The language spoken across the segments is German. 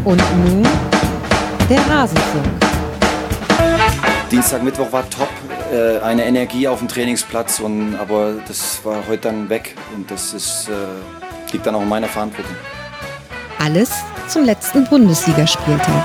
Und nun der Rasenfunk. Dienstag, Mittwoch war top, eine Energie auf dem Trainingsplatz, aber das war heute dann weg und das liegt dann auch in meiner Verantwortung. Alles zum letzten Bundesligaspieltag.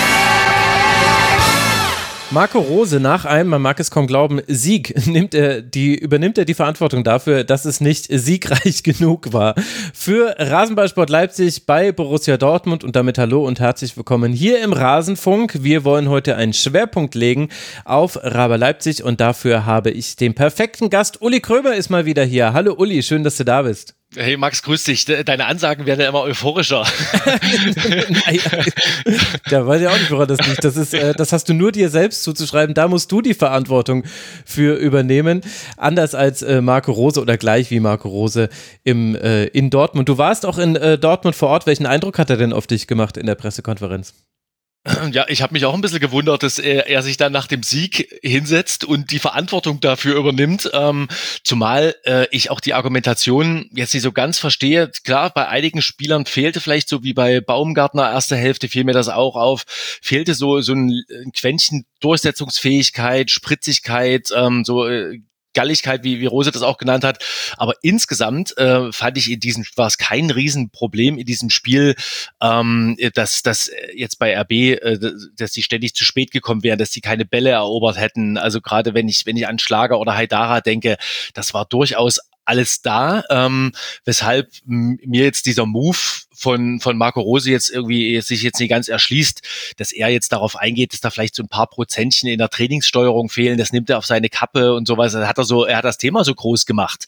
Marco Rose nach einem, man mag es kaum glauben, Sieg übernimmt er die Verantwortung dafür, dass es nicht siegreich genug war. Für Rasenballsport Leipzig bei Borussia Dortmund und damit hallo und herzlich willkommen hier im Rasenfunk. Wir wollen heute einen Schwerpunkt legen auf RB Leipzig und dafür habe ich den perfekten Gast. Uli Krömer ist mal wieder hier. Hallo Uli, schön, dass du da bist. Hey Max, grüß dich. Deine Ansagen werden ja immer euphorischer. Da weiß ich auch nicht, woran das liegt. Das hast du nur dir selbst zuzuschreiben. Da musst du die Verantwortung für übernehmen. Anders als Marco Rose oder gleich wie Marco Rose in Dortmund. Du warst auch in Dortmund vor Ort. Welchen Eindruck hat er denn auf dich gemacht in der Pressekonferenz? Ja, ich habe mich auch ein bisschen gewundert, dass er sich dann nach dem Sieg hinsetzt und die Verantwortung dafür übernimmt, zumal ich auch die Argumentation jetzt nicht so ganz verstehe. Klar, bei einigen Spielern fehlte vielleicht so wie bei Baumgartner erste Hälfte, fiel mir das auch auf, fehlte so ein Quäntchen Durchsetzungsfähigkeit, Spritzigkeit, Galligkeit, wie Rose das auch genannt hat. Aber insgesamt fand ich war es kein Riesenproblem in diesem Spiel, dass jetzt bei RB, dass die ständig zu spät gekommen wären, dass die keine Bälle erobert hätten. Also gerade wenn ich an Schlager oder Haidara denke, das war durchaus alles da, weshalb mir jetzt dieser Move von Marco Rose jetzt irgendwie sich jetzt nicht ganz erschließt, dass er jetzt darauf eingeht, dass da vielleicht so ein paar Prozentchen in der Trainingssteuerung fehlen, das nimmt er auf seine Kappe und sowas, er hat das Thema so groß gemacht.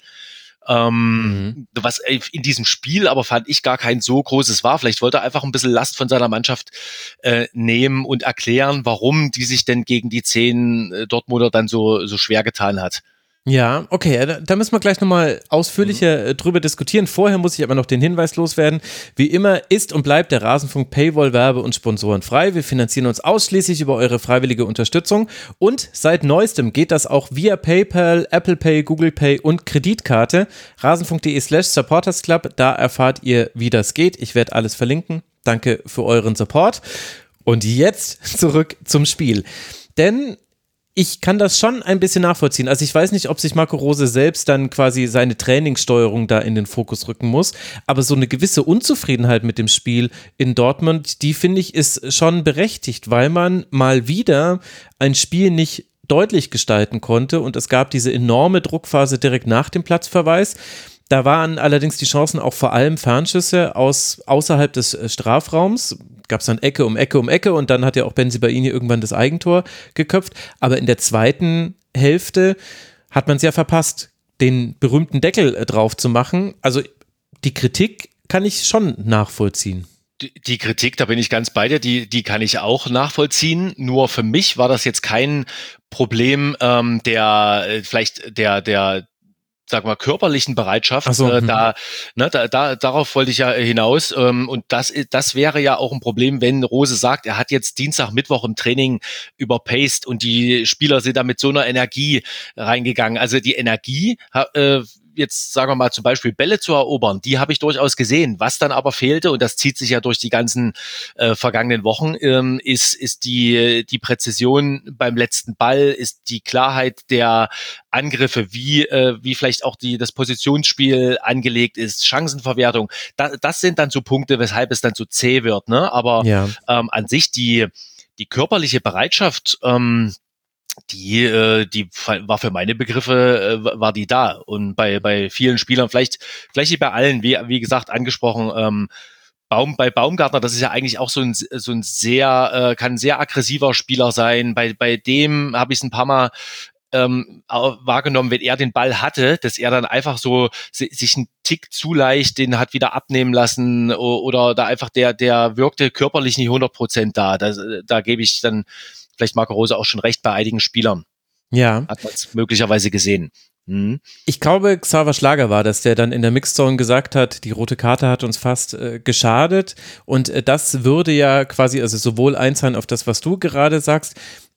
Was in diesem Spiel aber fand ich gar kein so großes war. Vielleicht wollte er einfach ein bisschen Last von seiner Mannschaft nehmen und erklären, warum die sich denn gegen die 10 Dortmunder dann so schwer getan hat. Ja, okay, da müssen wir gleich nochmal ausführlicher drüber diskutieren. Vorher muss ich aber noch den Hinweis loswerden. Wie immer ist und bleibt der Rasenfunk Paywall, Werbe- und Sponsoren frei. Wir finanzieren uns ausschließlich über eure freiwillige Unterstützung und seit neuestem geht das auch via PayPal, Apple Pay, Google Pay und Kreditkarte. rasenfunk.de/supportersclub, da erfahrt ihr, wie das geht. Ich werde alles verlinken. Danke für euren Support. Und jetzt zurück zum Spiel. Denn ich kann das schon ein bisschen nachvollziehen. Also ich weiß nicht, ob sich Marco Rose selbst dann quasi seine Trainingssteuerung da in den Fokus rücken muss, aber so eine gewisse Unzufriedenheit mit dem Spiel in Dortmund, die finde ich ist schon berechtigt, weil man mal wieder ein Spiel nicht deutlich gestalten konnte und es gab diese enorme Druckphase direkt nach dem Platzverweis. Da waren allerdings die Chancen auch vor allem Fernschüsse außerhalb des Strafraums. Gab es dann Ecke um Ecke um Ecke und dann hat ja auch Bensebaini irgendwann das Eigentor geköpft. Aber in der zweiten Hälfte hat man es ja verpasst, den berühmten Deckel drauf zu machen. Also die Kritik kann ich schon nachvollziehen. Die Kritik, da bin ich ganz bei dir, die kann ich auch nachvollziehen. Nur für mich war das jetzt kein Problem sag mal, körperlichen Bereitschaft, darauf wollte ich ja hinaus, und das wäre ja auch ein Problem, wenn Rose sagt, er hat jetzt Dienstag, Mittwoch im Training überpaced und die Spieler sind da mit so einer Energie reingegangen, also die Energie, jetzt sagen wir mal zum Beispiel Bälle zu erobern, die habe ich durchaus gesehen. Was dann aber fehlte, und das zieht sich ja durch die ganzen vergangenen Wochen, ist die Präzision beim letzten Ball, ist die Klarheit der Angriffe, wie vielleicht auch das Positionsspiel angelegt ist, Chancenverwertung. Das sind dann so Punkte, weshalb es dann so zäh wird. Ne? Aber ja. An sich die körperliche Bereitschaft, die war für meine Begriffe, war die da. Und bei vielen Spielern, vielleicht nicht bei allen, wie gesagt, angesprochen, bei Baumgartner, das ist ja eigentlich auch so ein sehr, kann ein sehr aggressiver Spieler sein. Bei dem habe ich es ein paar Mal wahrgenommen, wenn er den Ball hatte, dass er dann einfach so sich einen Tick zu leicht den hat wieder abnehmen lassen oder da einfach der wirkte körperlich nicht 100% da. Da gebe ich dann vielleicht Marco Rose auch schon recht bei einigen Spielern. Ja. Hat man es möglicherweise gesehen. Ich glaube, Xaver Schlager war das, der dann in der Mixzone gesagt hat, die rote Karte hat uns fast geschadet und das würde ja quasi also sowohl einzahlen auf das, was du gerade sagst,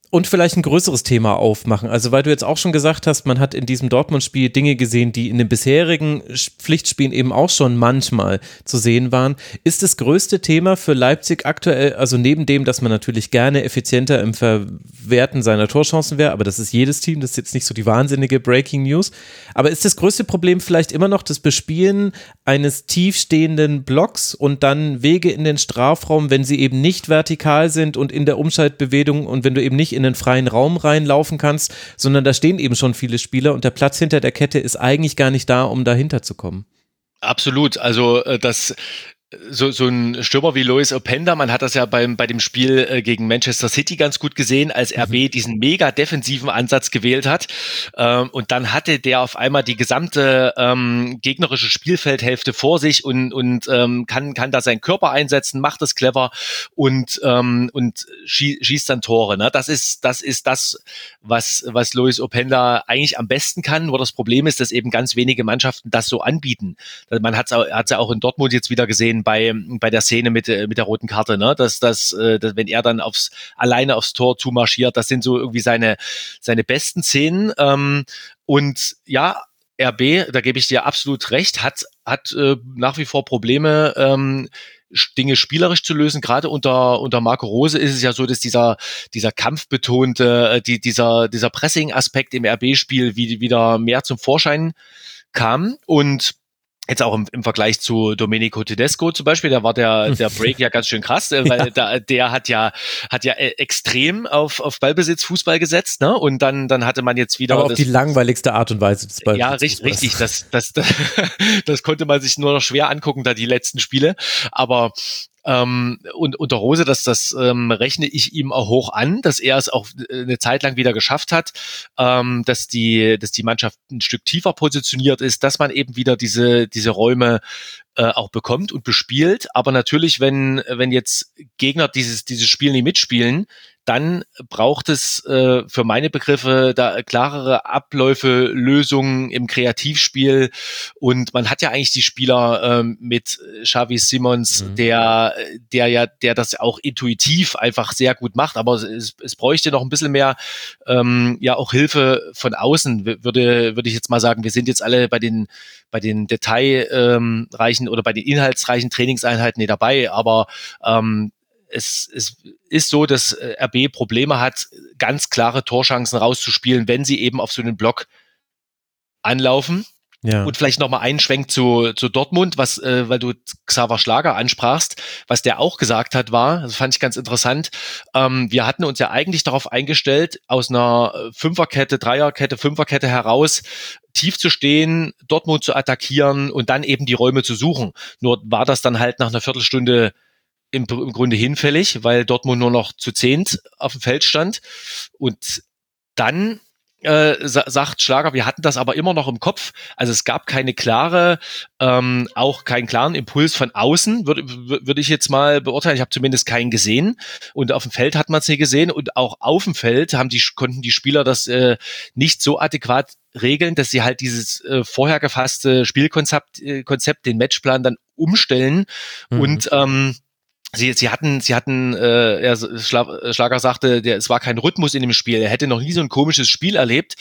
Und vielleicht ein größeres Thema aufmachen. Also weil du jetzt auch schon gesagt hast, man hat in diesem Dortmund-Spiel Dinge gesehen, die in den bisherigen Pflichtspielen eben auch schon manchmal zu sehen waren. Ist das größte Thema für Leipzig aktuell, also neben dem, dass man natürlich gerne effizienter im Verwerten seiner Torchancen wäre, aber das ist jedes Team, das ist jetzt nicht so die wahnsinnige Breaking News, aber ist das größte Problem vielleicht immer noch das Bespielen eines tiefstehenden Blocks und dann Wege in den Strafraum, wenn sie eben nicht vertikal sind und in der Umschaltbewegung und wenn du eben nicht in den freien Raum reinlaufen kannst, sondern da stehen eben schon viele Spieler und der Platz hinter der Kette ist eigentlich gar nicht da, um dahinter zu kommen. Absolut, also so ein Stürmer wie Lois Openda, man hat das ja bei dem Spiel gegen Manchester City ganz gut gesehen, als RB diesen mega defensiven Ansatz gewählt hat. Und dann hatte der auf einmal die gesamte gegnerische Spielfeldhälfte vor sich und kann da seinen Körper einsetzen, macht es clever und schießt dann Tore. Ne? Das ist das, was Lois Openda eigentlich am besten kann. Nur das Problem ist, dass eben ganz wenige Mannschaften das so anbieten. Man hat's ja auch in Dortmund jetzt wieder gesehen, bei der Szene mit der roten Karte, ne? Dass wenn er dann alleine aufs Tor zumarschiert, das sind so irgendwie seine besten Szenen. Und ja, RB, da gebe ich dir absolut recht, hat nach wie vor Probleme, Dinge spielerisch zu lösen. Gerade unter Marco Rose ist es ja so, dass dieser kampfbetonte, dieser Pressing-Aspekt im RB-Spiel wieder mehr zum Vorschein kam und jetzt auch im Vergleich zu Domenico Tedesco zum Beispiel, da war der Break ja ganz schön krass, weil der hat ja extrem auf Ballbesitz Fußball gesetzt, ne? Und dann hatte man jetzt wieder aber auf die langweiligste Art und Weise des Ballbesitzes. Ja, richtig. Das konnte man sich nur noch schwer angucken, da die letzten Spiele. Aber und unter Rose, das rechne ich ihm auch hoch an, dass er es auch eine Zeit lang wieder geschafft hat, dass die Mannschaft ein Stück tiefer positioniert ist, dass man eben wieder diese Räume auch bekommt und bespielt. Aber natürlich, wenn jetzt Gegner dieses Spiel nicht mitspielen, dann braucht es für meine Begriffe da klarere Abläufe, Lösungen im Kreativspiel. Und man hat ja eigentlich die Spieler mit Xavi Simons, der das auch intuitiv einfach sehr gut macht. Aber es bräuchte noch ein bisschen mehr auch Hilfe von außen, würde ich jetzt mal sagen. Wir sind jetzt alle bei den detailreichen oder bei den inhaltsreichen Trainingseinheiten nicht dabei, aber es ist so, dass RB Probleme hat, ganz klare Torchancen rauszuspielen, wenn sie eben auf so einen Block anlaufen. Ja. Und vielleicht nochmal einen Schwenk zu Dortmund, weil du Xaver Schlager ansprachst, was der auch gesagt hat das fand ich ganz interessant. Wir hatten uns ja eigentlich darauf eingestellt, aus einer Fünferkette, Dreierkette, Fünferkette heraus tief zu stehen, Dortmund zu attackieren und dann eben die Räume zu suchen. Nur war das dann halt nach einer Viertelstunde im Grunde hinfällig, weil Dortmund nur noch zu 10 auf dem Feld stand. Und dann sagt Schlager, wir hatten das aber immer noch im Kopf. Also es gab keine auch keinen klaren Impuls von außen, würde ich jetzt mal beurteilen. Ich habe zumindest keinen gesehen. Und auf dem Feld hat man es nicht gesehen. Und auch auf dem Feld konnten die Spieler das nicht so adäquat regeln, dass sie halt dieses vorher gefasste Spielkonzept, den Matchplan dann umstellen und Sie hatten, Schlager sagte, es war kein Rhythmus in dem Spiel. Er hätte noch nie so ein komisches Spiel erlebt.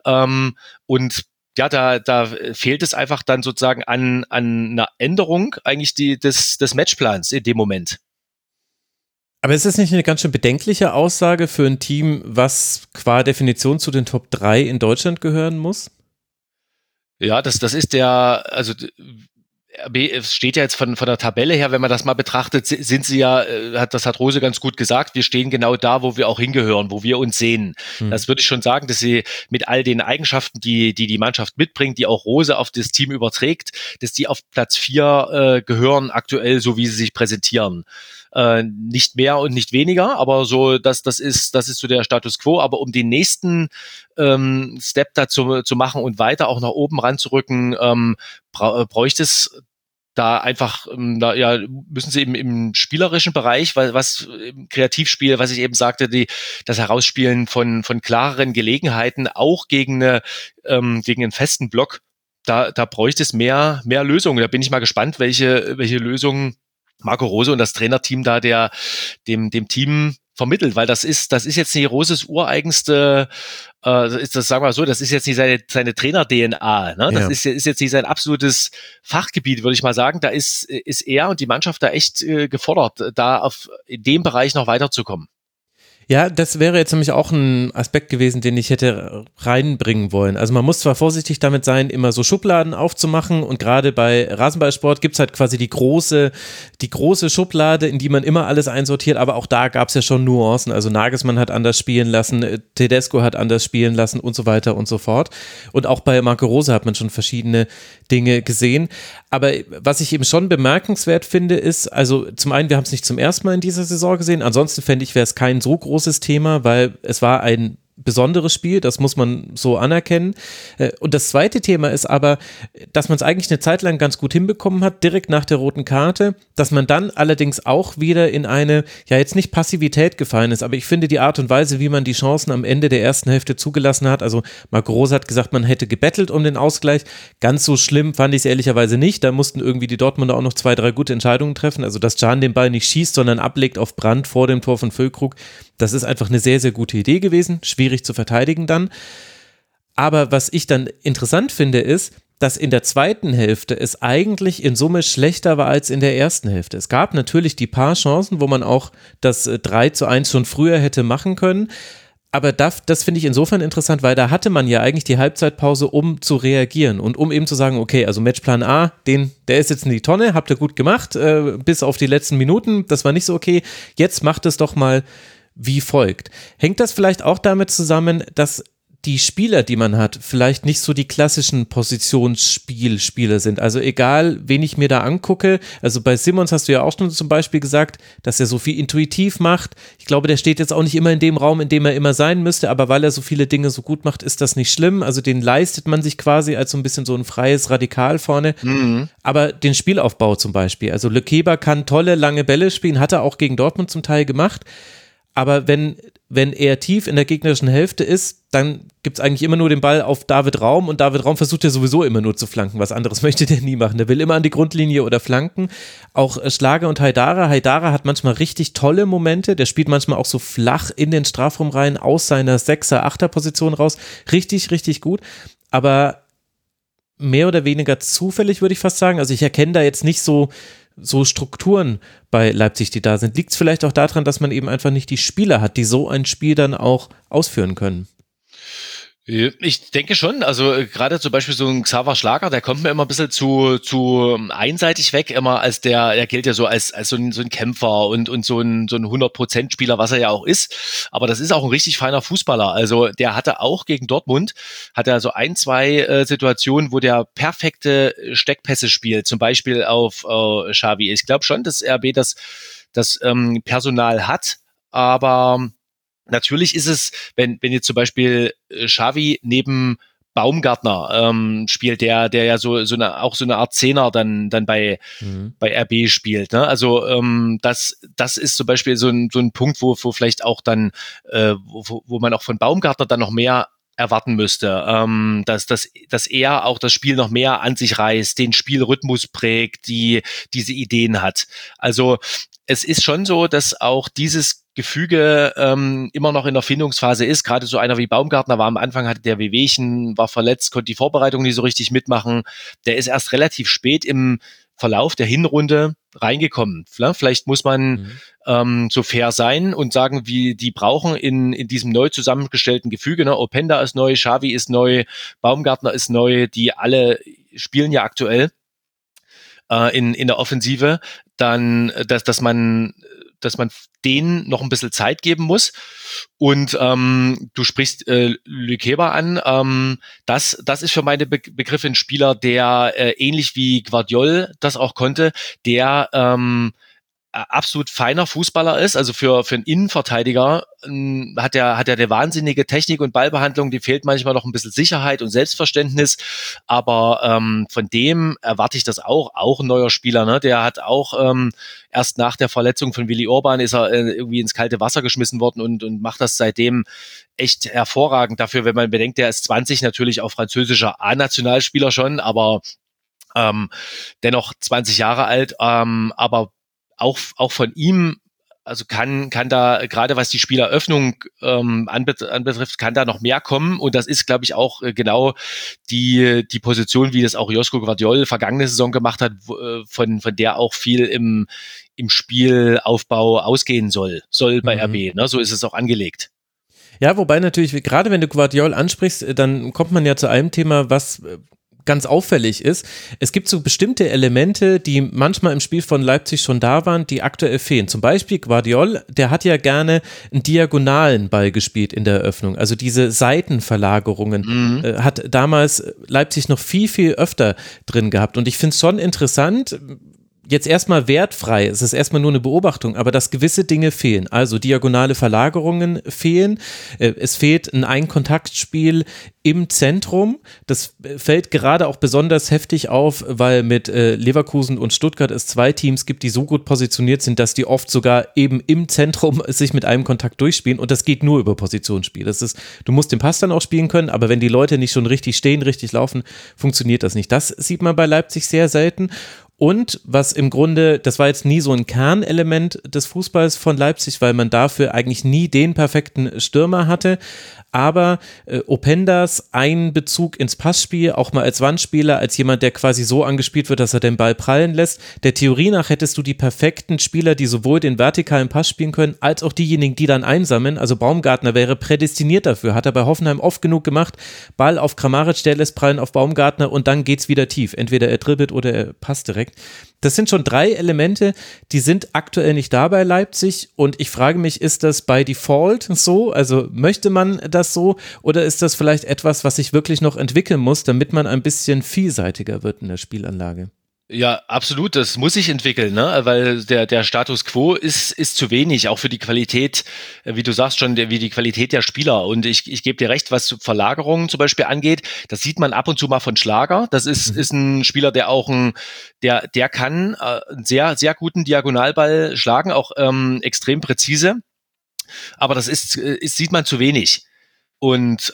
Und ja, da fehlt es einfach dann sozusagen an einer Änderung eigentlich des Matchplans in dem Moment. Aber ist das nicht eine ganz schön bedenkliche Aussage für ein Team, was qua Definition zu den Top 3 in Deutschland gehören muss? Ja, das ist es steht ja jetzt von der Tabelle her, wenn man das mal betrachtet, sind sie ja, das hat Rose ganz gut gesagt, wir stehen genau da, wo wir auch hingehören, wo wir uns sehen. Das würde ich schon sagen, dass sie mit all den Eigenschaften, die Mannschaft mitbringt, die auch Rose auf das Team überträgt, dass die auf Platz 4 gehören aktuell, so wie sie sich präsentieren. Nicht mehr und nicht weniger, aber so, das ist so der Status quo. Aber um den nächsten Step dazu zu machen und weiter auch nach oben ranzurücken, bräuchte es da einfach, müssen sie eben im spielerischen Bereich, was im Kreativspiel, was ich eben sagte, das Herausspielen von klareren Gelegenheiten, auch gegen einen festen Block, da bräuchte es mehr Lösungen. Da bin ich mal gespannt, welche Lösungen Marco Rose und das Trainerteam da dem Team vermittelt, weil das ist jetzt nicht Roses ureigenste, sagen wir mal so, das ist jetzt nicht seine Trainer-DNA, ne? Das ist jetzt nicht sein absolutes Fachgebiet, würde ich mal sagen. Da ist er und die Mannschaft da echt gefordert, da in dem Bereich noch weiterzukommen. Ja, das wäre jetzt nämlich auch ein Aspekt gewesen, den ich hätte reinbringen wollen. Also man muss zwar vorsichtig damit sein, immer so Schubladen aufzumachen, und gerade bei Rasenballsport gibt es halt quasi die große Schublade, in die man immer alles einsortiert, aber auch da gab es ja schon Nuancen. Also Nagelsmann hat anders spielen lassen, Tedesco hat anders spielen lassen und so weiter und so fort. Und auch bei Marco Rose hat man schon verschiedene Dinge gesehen. Aber was ich eben schon bemerkenswert finde, ist, also zum einen, wir haben es nicht zum ersten Mal in dieser Saison gesehen, ansonsten fände ich, wäre es kein so großes Thema, weil es war ein besonderes Spiel, das muss man so anerkennen. Und das zweite Thema ist aber, dass man es eigentlich eine Zeit lang ganz gut hinbekommen hat, direkt nach der roten Karte, dass man dann allerdings auch wieder in eine, ja jetzt nicht Passivität gefallen ist, aber ich finde die Art und Weise, wie man die Chancen am Ende der ersten Hälfte zugelassen hat, also Marco Rose hat gesagt, man hätte gebettelt um den Ausgleich, ganz so schlimm fand ich es ehrlicherweise nicht, da mussten irgendwie die Dortmunder auch noch 2, 3 gute Entscheidungen treffen, also dass Can den Ball nicht schießt, sondern ablegt auf Brandt vor dem Tor von Füllkrug, das ist einfach eine sehr, sehr gute Idee gewesen, schwierig zu verteidigen dann. Aber was ich dann interessant finde, ist, dass in der zweiten Hälfte es eigentlich in Summe schlechter war als in der ersten Hälfte. Es gab natürlich die paar Chancen, wo man auch das 3:1 schon früher hätte machen können. Aber das finde ich insofern interessant, weil da hatte man ja eigentlich die Halbzeitpause, um zu reagieren und um eben zu sagen, okay, also Matchplan A, der ist jetzt in die Tonne, habt ihr gut gemacht, bis auf die letzten Minuten, das war nicht so okay, jetzt macht es doch mal wie folgt. Hängt das vielleicht auch damit zusammen, dass die Spieler, die man hat, vielleicht nicht so die klassischen Positionsspieler sind? Also egal, wen ich mir da angucke, also bei Simmons hast du ja auch schon zum Beispiel gesagt, dass er so viel intuitiv macht. Ich glaube, der steht jetzt auch nicht immer in dem Raum, in dem er immer sein müsste, aber weil er so viele Dinge so gut macht, ist das nicht schlimm. Also den leistet man sich quasi als so ein bisschen so ein freies Radikal vorne. Mhm. Aber den Spielaufbau zum Beispiel, also Le Keber kann tolle, lange Bälle spielen, hat er auch gegen Dortmund zum Teil gemacht. Aber wenn er tief in der gegnerischen Hälfte ist, dann gibt es eigentlich immer nur den Ball auf David Raum, und David Raum versucht ja sowieso immer nur zu flanken. Was anderes möchte der nie machen. Der will immer an die Grundlinie oder flanken. Auch Schlager und Haidara. Haidara hat manchmal richtig tolle Momente. Der spielt manchmal auch so flach in den Strafraum rein, aus seiner 6er-, 8er-Position raus. Richtig, richtig gut. Aber mehr oder weniger zufällig, würde ich fast sagen. Also ich erkenne da jetzt nicht so Strukturen bei Leipzig, die da sind. Liegt es vielleicht auch daran, dass man eben einfach nicht die Spieler hat, die so ein Spiel dann auch ausführen können? Ich denke schon, also gerade zum Beispiel so ein Xaver Schlager, der kommt mir immer ein bisschen zu einseitig weg, immer als der gilt ja so als so ein Kämpfer und so ein 100%-Spieler, was er ja auch ist, aber das ist auch ein richtig feiner Fußballer, also der hatte auch gegen Dortmund, hat er so 1, 2 Situationen, wo der perfekte Steckpässe spielt, zum Beispiel auf Xavi. Ich glaube schon, dass RB das Personal hat, aber natürlich ist es, wenn jetzt zum Beispiel Xavi neben Baumgartner spielt, der ja so eine Art Zehner dann bei RB spielt. Ne? Also das ist zum Beispiel so ein Punkt, wo vielleicht auch dann, wo man auch von Baumgartner dann noch mehr erwarten müsste, dass er auch das Spiel noch mehr an sich reißt, den Spielrhythmus prägt, diese Ideen hat. Also es ist schon so, dass auch dieses Gefüge immer noch in der Findungsphase ist. Gerade so einer wie Baumgartner war am Anfang, hatte der Wehwehchen, war verletzt, konnte die Vorbereitung nicht so richtig mitmachen. Der ist erst relativ spät im Verlauf der Hinrunde reingekommen. Vielleicht muss man so fair sein und sagen, wie die brauchen in diesem neu zusammengestellten Gefüge. Ne? Openda ist neu, Xavi ist neu, Baumgartner ist neu, die alle spielen ja aktuell in der Offensive. Dann, dass man denen noch ein bisschen Zeit geben muss. Und du sprichst Lükeba an. Das ist für meine Begriffe ein Spieler, der ähnlich wie Guardiol das auch konnte, der absolut feiner Fußballer ist, also für einen Innenverteidiger hat er eine wahnsinnige Technik und Ballbehandlung, die fehlt manchmal noch ein bisschen Sicherheit und Selbstverständnis, aber von dem erwarte ich das auch ein neuer Spieler, ne? Der hat auch erst nach der Verletzung von Willi Orban ist er irgendwie ins kalte Wasser geschmissen worden und macht das seitdem echt hervorragend dafür, wenn man bedenkt, der ist 20, natürlich auch französischer A-Nationalspieler schon, aber dennoch 20 Jahre alt, aber auch von ihm also kann da, gerade was die Spieleröffnung anbetrifft, kann da noch mehr kommen. Und das ist, glaube ich, auch genau die Position, wie das auch Josko Gvardiol vergangene Saison gemacht hat, von der auch viel im Spielaufbau ausgehen soll bei RB. Ne? So ist es auch angelegt. Ja, wobei natürlich, gerade wenn du Gvardiol ansprichst, dann kommt man ja zu einem Thema, was ganz auffällig ist. Es gibt so bestimmte Elemente, die manchmal im Spiel von Leipzig schon da waren, die aktuell fehlen. Zum Beispiel Gvardiol, der hat ja gerne einen diagonalen Ball gespielt in der Eröffnung. Also diese Seitenverlagerungen hat damals Leipzig noch viel, viel öfter drin gehabt. Und ich finde es schon interessant, jetzt erstmal wertfrei, es ist erstmal nur eine Beobachtung, aber dass gewisse Dinge fehlen. Also diagonale Verlagerungen fehlen, es fehlt ein Einkontaktspiel im Zentrum. Das fällt gerade auch besonders heftig auf, weil mit Leverkusen und Stuttgart es zwei Teams gibt, die so gut positioniert sind, dass die oft sogar eben im Zentrum sich mit einem Kontakt durchspielen und das geht nur über Positionsspiel. Du musst den Pass dann auch spielen können, aber wenn die Leute nicht schon richtig stehen, richtig laufen, funktioniert das nicht. Das sieht man bei Leipzig sehr selten. Und was im Grunde, das war jetzt nie so ein Kernelement des Fußballs von Leipzig, weil man dafür eigentlich nie den perfekten Stürmer hatte, aber Opendas Einbezug ins Passspiel, auch mal als Wandspieler, als jemand, der quasi so angespielt wird, dass er den Ball prallen lässt. Der Theorie nach hättest du die perfekten Spieler, die sowohl den vertikalen Pass spielen können, als auch diejenigen, die dann einsammeln. Also Baumgartner wäre prädestiniert dafür, hat er bei Hoffenheim oft genug gemacht. Ball auf Kramaric, der lässt prallen auf Baumgartner und dann geht's wieder tief. Entweder er dribbelt oder er passt direkt. Das sind schon 3 Elemente, die sind aktuell nicht da bei Leipzig und ich frage mich, ist das by Default so? Also möchte man das so oder ist das vielleicht etwas, was sich wirklich noch entwickeln muss, damit man ein bisschen vielseitiger wird in der Spielanlage? Ja, absolut, das muss sich entwickeln, ne? Weil der Status quo ist zu wenig, auch für die Qualität, wie du sagst schon, wie die Qualität der Spieler. Und ich gebe dir recht, was Verlagerungen zum Beispiel angeht, das sieht man ab und zu mal von Schlager. Das ist ein Spieler, der auch der kann einen sehr, sehr guten Diagonalball schlagen, auch extrem präzise. Aber das sieht man zu wenig. Und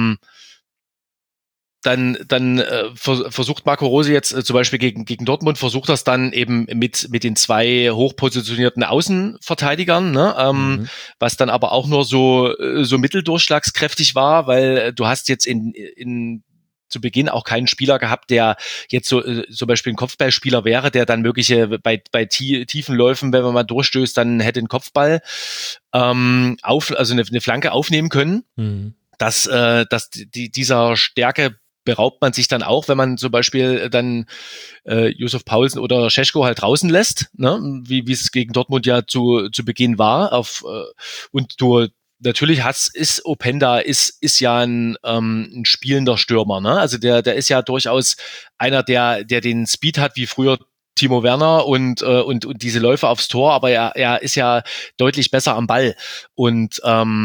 dann versucht Marco Rose jetzt zum Beispiel gegen Dortmund, versucht das dann eben mit den 2 hochpositionierten Außenverteidigern, ne? Was dann aber auch nur so mitteldurchschlagskräftig war, weil du hast jetzt zu Beginn auch keinen Spieler gehabt, der jetzt so zum Beispiel ein Kopfballspieler wäre, der dann mögliche bei tiefen Läufen, wenn man mal durchstößt, dann hätte einen Kopfball also eine Flanke aufnehmen können. Dass dieser Stärke beraubt man sich dann auch, wenn man zum Beispiel dann Yusuf Paulsen oder Šeško halt draußen lässt, ne? Wie es gegen Dortmund ja zu Beginn war. Und du natürlich ist Openda ist ja ein spielender Stürmer, ne? Also der ist ja durchaus einer, der den Speed hat wie früher Timo Werner und diese Läufe aufs Tor, aber er ist ja deutlich besser am Ball und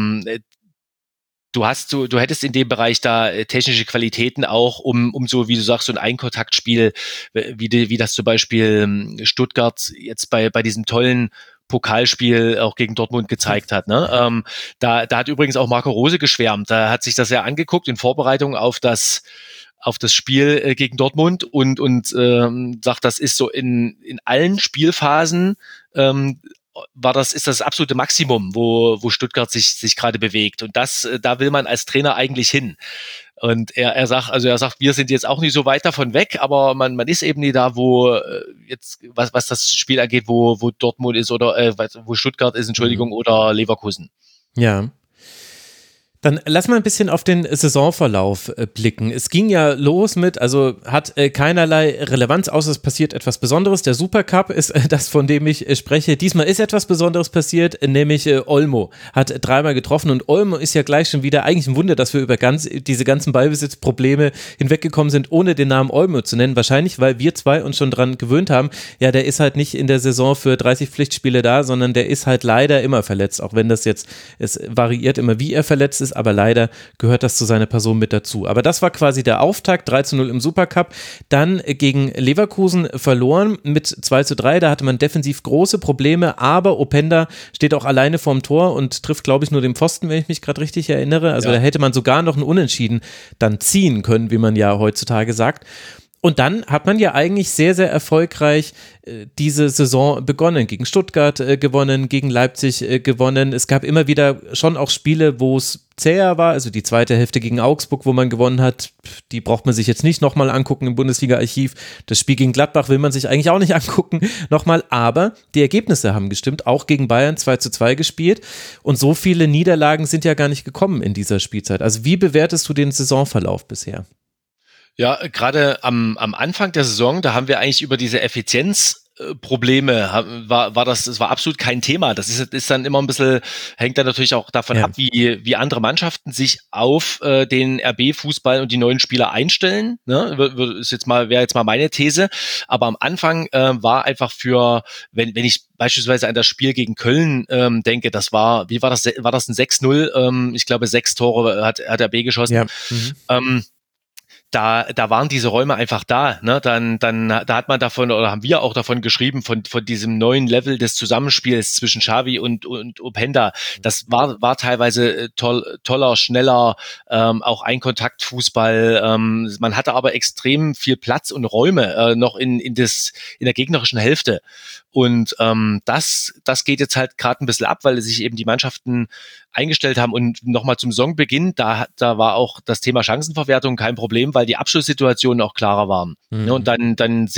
du hättest in dem Bereich da technische Qualitäten auch, um so, wie du sagst, so ein Einkontaktspiel, wie das zum Beispiel Stuttgart jetzt bei diesem tollen Pokalspiel auch gegen Dortmund gezeigt hat. Ne? Da hat übrigens auch Marco Rose geschwärmt. Da hat sich das ja angeguckt in Vorbereitung auf das Spiel gegen Dortmund und sagt, das ist so in allen Spielphasen ist das absolute Maximum, wo Stuttgart sich gerade bewegt. Und da will man als Trainer eigentlich hin. Und er sagt, wir sind jetzt auch nicht so weit davon weg, aber man ist eben nie da, wo jetzt, was das Spiel angeht, wo Dortmund ist oder wo Stuttgart ist, Entschuldigung, oder Leverkusen. Ja. Dann lass mal ein bisschen auf den Saisonverlauf blicken. Es ging ja los also hat keinerlei Relevanz, außer es passiert etwas Besonderes. Der Supercup ist das, von dem ich spreche. Diesmal ist etwas Besonderes passiert, nämlich Olmo hat 3-mal getroffen und Olmo ist ja gleich schon wieder eigentlich ein Wunder, dass wir über diese ganzen Ballbesitzprobleme hinweggekommen sind, ohne den Namen Olmo zu nennen. Wahrscheinlich, weil wir 2 uns schon dran gewöhnt haben. Ja, der ist halt nicht in der Saison für 30 Pflichtspiele da, sondern der ist halt leider immer verletzt, auch wenn es variiert immer, wie er verletzt ist. Aber leider gehört das zu seiner Person mit dazu. Aber das war quasi der Auftakt, 3-0 im Supercup, dann gegen Leverkusen verloren mit 2-3, da hatte man defensiv große Probleme, aber Openda steht auch alleine vorm Tor und trifft, glaube ich, nur den Pfosten, wenn ich mich gerade richtig erinnere. Also da hätte man sogar noch ein Unentschieden dann ziehen können, wie man ja heutzutage sagt. Und dann hat man ja eigentlich sehr, sehr erfolgreich diese Saison begonnen. Gegen Stuttgart gewonnen, gegen Leipzig gewonnen. Es gab immer wieder schon auch Spiele, wo es zäher war. Also die zweite Hälfte gegen Augsburg, wo man gewonnen hat, die braucht man sich jetzt nicht nochmal angucken im Bundesliga-Archiv. Das Spiel gegen Gladbach will man sich eigentlich auch nicht angucken nochmal. Aber die Ergebnisse haben gestimmt. Auch gegen Bayern 2:2 gespielt. Und so viele Niederlagen sind ja gar nicht gekommen in dieser Spielzeit. Also wie bewertest du den Saisonverlauf bisher? Ja, gerade am Anfang der Saison, da haben wir eigentlich über diese Effizienzprobleme, das war absolut kein Thema. Das ist dann immer ein bisschen, hängt dann natürlich auch davon ab, wie andere Mannschaften sich auf den RB-Fußball und die neuen Spieler einstellen. Ne? Wäre jetzt mal meine These. Aber am Anfang war einfach wenn ich beispielsweise an das Spiel gegen Köln denke, war das ein 6-0? Ich glaube, 6 Tore hat RB geschossen. Ja. Da waren diese Räume einfach da, ne? Da hat man davon, oder haben wir auch davon geschrieben, von diesem neuen Level des Zusammenspiels zwischen Xavi und Openda. Das war teilweise toller, schneller, auch Einkontaktfußball. Man hatte aber extrem viel Platz und Räume noch in der gegnerischen Hälfte. Und das geht jetzt halt gerade ein bisschen ab, weil sich eben die Mannschaften eingestellt haben. Und nochmal zum Saisonbeginn, da war auch das Thema Chancenverwertung kein Problem, weil die Abschlusssituationen auch klarer waren. Mhm. Ja, und dann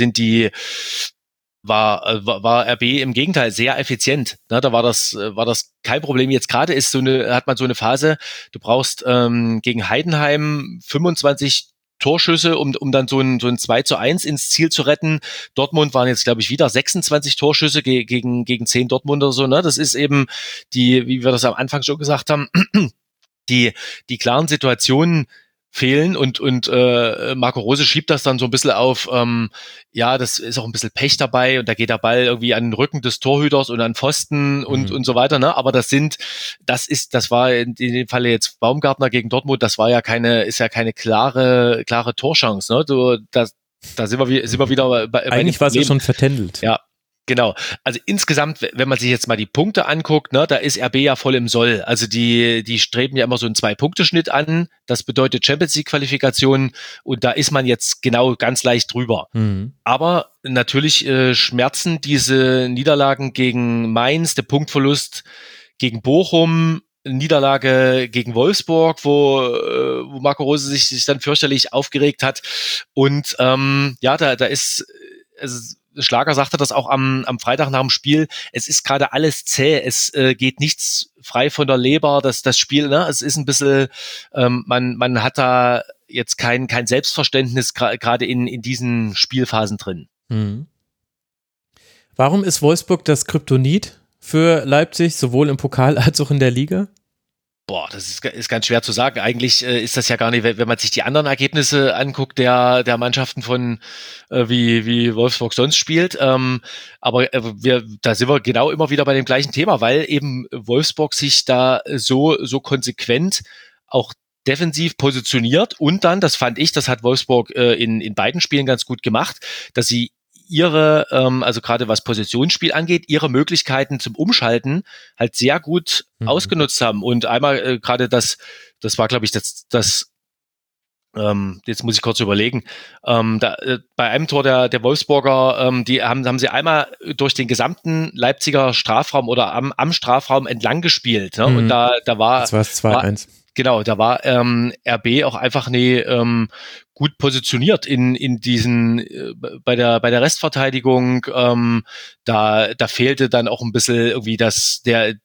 war RB im Gegenteil sehr effizient. Ja, da war das kein Problem. Jetzt gerade hat man so eine Phase, du brauchst gegen Heidenheim 25 Torschüsse, um dann so ein 2:1 ins Ziel zu retten. Dortmund waren jetzt, glaube ich, wieder 26 Torschüsse gegen 10 Dortmunder, so, ne? Das ist eben wie wir das am Anfang schon gesagt haben, die klaren Situationen fehlen und Marco Rose schiebt das dann so ein bisschen auf, das ist auch ein bisschen Pech dabei und da geht der Ball irgendwie an den Rücken des Torhüters und an Pfosten und so weiter, ne? Aber das war in dem Falle jetzt Baumgartner gegen Dortmund, ist ja keine klare Torchance, ne? Da sind wir wieder bei eigentlich war es ja schon vertändelt. Ja. Genau. Also insgesamt, wenn man sich jetzt mal die Punkte anguckt, ne, da ist RB ja voll im Soll. Also die streben ja immer so einen 2-Punkte-Schnitt an. Das bedeutet Champions-League-Qualifikation und da ist man jetzt genau ganz leicht drüber. Mhm. Aber natürlich schmerzen diese Niederlagen gegen Mainz, der Punktverlust gegen Bochum, Niederlage gegen Wolfsburg, wo Marco Rose sich dann fürchterlich aufgeregt hat. Und da ist Schlager sagte das auch am Freitag nach dem Spiel, es ist gerade alles zäh, es geht nichts frei von der Leber, das Spiel, ne, es ist ein bisschen, man hat da jetzt kein Selbstverständnis gerade in diesen Spielphasen drin. Mhm. Warum ist Wolfsburg das Kryptonit für Leipzig, sowohl im Pokal als auch in der Liga? Boah, das ist ganz schwer zu sagen. Eigentlich ist das ja gar nicht, wenn man sich die anderen Ergebnisse anguckt, der Mannschaften von wie Wolfsburg sonst spielt. Aber da sind wir genau immer wieder bei dem gleichen Thema, weil eben Wolfsburg sich da so konsequent auch defensiv positioniert und dann, das fand ich, das hat Wolfsburg in beiden Spielen ganz gut gemacht, dass sie ihre, also gerade was Positionsspiel angeht, ihre Möglichkeiten zum Umschalten halt sehr gut ausgenutzt haben. Und einmal gerade das war, glaube ich, jetzt muss ich kurz überlegen, bei einem Tor der Wolfsburger, die haben sie einmal durch den gesamten Leipziger Strafraum oder am Strafraum entlang gespielt. Ne? Und da war... Das war es 2:1. Genau, da war RB auch einfach gut positioniert in diesen bei der Restverteidigung. Da fehlte dann auch ein bisschen irgendwie das